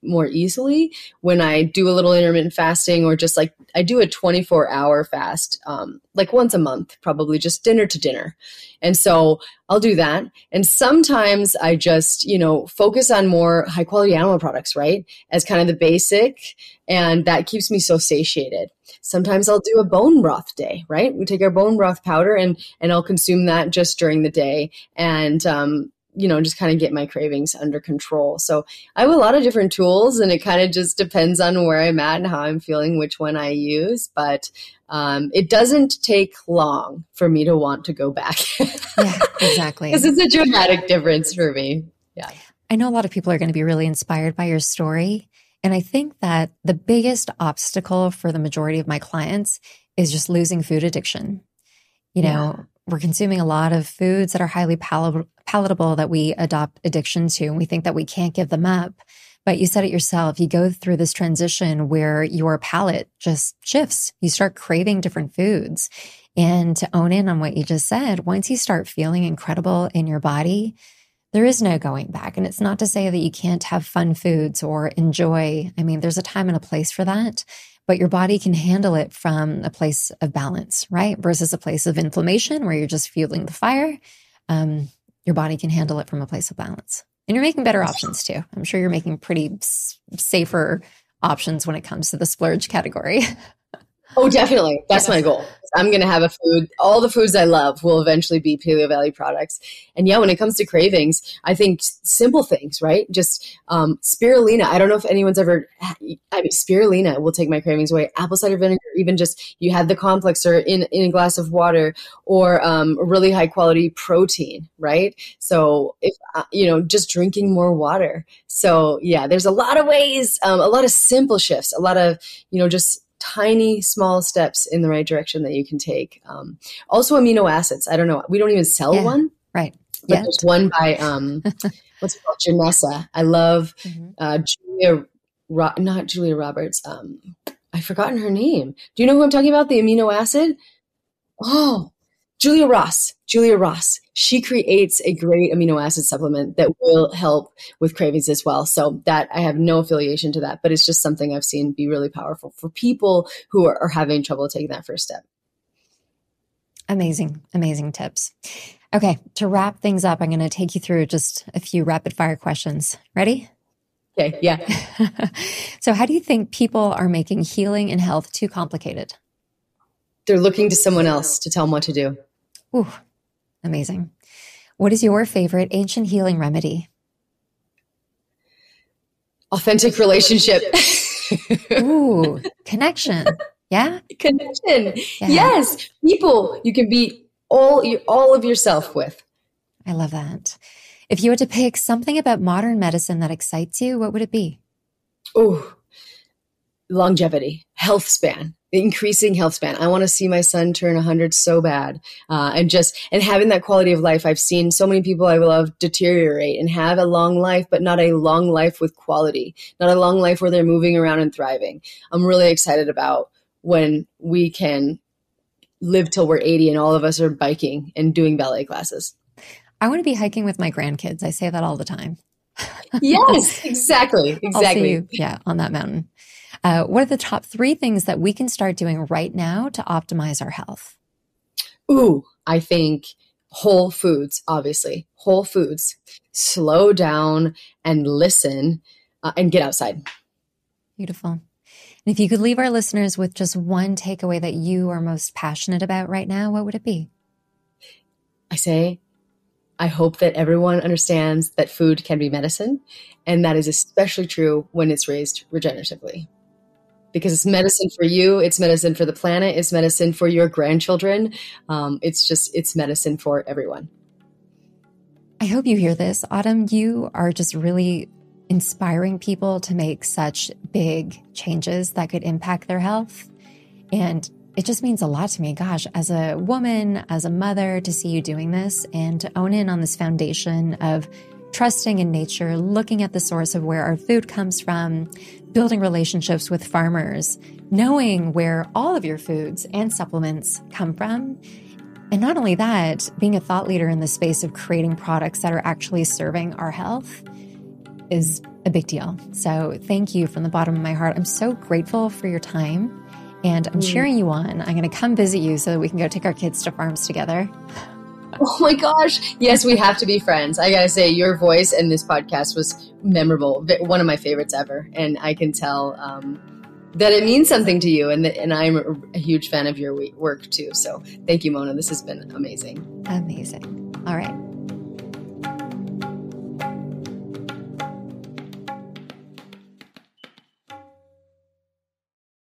more easily when I do a little intermittent fasting, or just like I do a twenty-four hour fast, um, like once a month, probably just dinner to dinner. And so I'll do that. And sometimes I just, you know, focus on more high quality animal products, right? As kind of the basic. And that keeps me so satiated. Sometimes I'll do a bone broth day, right? We take our bone broth powder and, and I'll consume that just during the day. And, um, you know, just kind of get my cravings under control. So I have a lot of different tools, and it kind of just depends on where I'm at and how I'm feeling, which one I use. But um, it doesn't take long for me to want to go back. Yeah, exactly. Because it's a dramatic difference for me. Yeah. I know a lot of people are going to be really inspired by your story. And I think that the biggest obstacle for the majority of my clients is just losing food addiction. You know, yeah. We're consuming a lot of foods that are highly palatable, palatable that we adopt addiction to, and we think that we can't give them up. But you said it yourself, you go through this transition where your palate just shifts. You start craving different foods. And to own in on what you just said, once you start feeling incredible in your body, there is no going back. And it's not to say that you can't have fun foods or enjoy. I mean, there's a time and a place for that. But your body can handle it from a place of balance, right? Versus a place of inflammation where you're just fueling the fire. Um, your body can handle it from a place of balance. And you're making better options too. I'm sure you're making pretty s- safer options when it comes to the splurge category. Oh, definitely. That's my goal. I'm going to have a food. All the foods I love will eventually be Paleo Valley products. And yeah, when it comes to cravings, I think simple things, right? Just um, spirulina. I don't know if anyone's ever, I mean, spirulina will take my cravings away. Apple cider vinegar, even just you have the complexer in, in a glass of water, or um, really high quality protein, right? So if, uh, you know, just drinking more water. So yeah, there's a lot of ways, um, a lot of simple shifts, a lot of, you know, just tiny, small steps in the right direction that you can take. Um, also amino acids. I don't know. We don't even sell yeah, one. Right. But there's one by, um, what's it called? Janessa. I love mm-hmm. uh, Julia, Ro- not Julia Roberts. Um, I've forgotten her name. Do you know who I'm talking about? The amino acid? Oh, Julia Ross. Julia Ross. She creates a great amino acid supplement that will help with cravings as well. So that I have no affiliation to that, but it's just something I've seen be really powerful for people who are, are having trouble taking that first step. Amazing, amazing tips. Okay, to wrap things up, I'm going to take you through just a few rapid fire questions. Ready? Okay, yeah. So how do you think people are making healing and health too complicated? They're looking to someone else to tell them what to do. Ooh, amazing. What is your favorite ancient healing remedy? Authentic relationship. Ooh, connection. Yeah? Connection. Yeah. Yes. People you can be all, all of yourself with. I love that. If you had to pick something about modern medicine that excites you, what would it be? Oh, longevity, health span. Increasing health span. I want to see my son turn one hundred so bad. Uh, and just, and having that quality of life. I've seen so many people I love deteriorate and have a long life, but not a long life with quality, not a long life where they're moving around and thriving. I'm really excited about when we can live till we're eighty and all of us are biking and doing ballet classes. I want to be hiking with my grandkids. I say that all the time. Yes, exactly. Exactly. I'll see you, yeah, on that mountain. Uh, what are the top three things that we can start doing right now to optimize our health? Ooh, I think whole foods, obviously. Whole foods. Slow down and listen uh, and get outside. Beautiful. And if you could leave our listeners with just one takeaway that you are most passionate about right now, what would it be? I say, I hope that everyone understands that food can be medicine, and that is especially true when it's raised regeneratively. Because it's medicine for you, it's medicine for the planet, it's medicine for your grandchildren. Um, it's just, it's medicine for everyone. I hope you hear this. Autumn, you are just really inspiring people to make such big changes that could impact their health. And it just means a lot to me. Gosh, as a woman, as a mother, to see you doing this and to own in on this foundation of trusting in nature, looking at the source of where our food comes from, building relationships with farmers, knowing where all of your foods and supplements come from. And not only that, being a thought leader in the space of creating products that are actually serving our health is a big deal. So thank you from the bottom of my heart. I'm so grateful for your time. And I'm cheering you on. I'm going to come visit you so that we can go take our kids to farms together. Oh my gosh. Yes, we have to be friends. I got to say, your voice in this podcast was memorable. One of my favorites ever. And I can tell um, that it means something to you. And, and I'm a huge fan of your work too. So thank you, Mona. This has been amazing. Amazing. All right.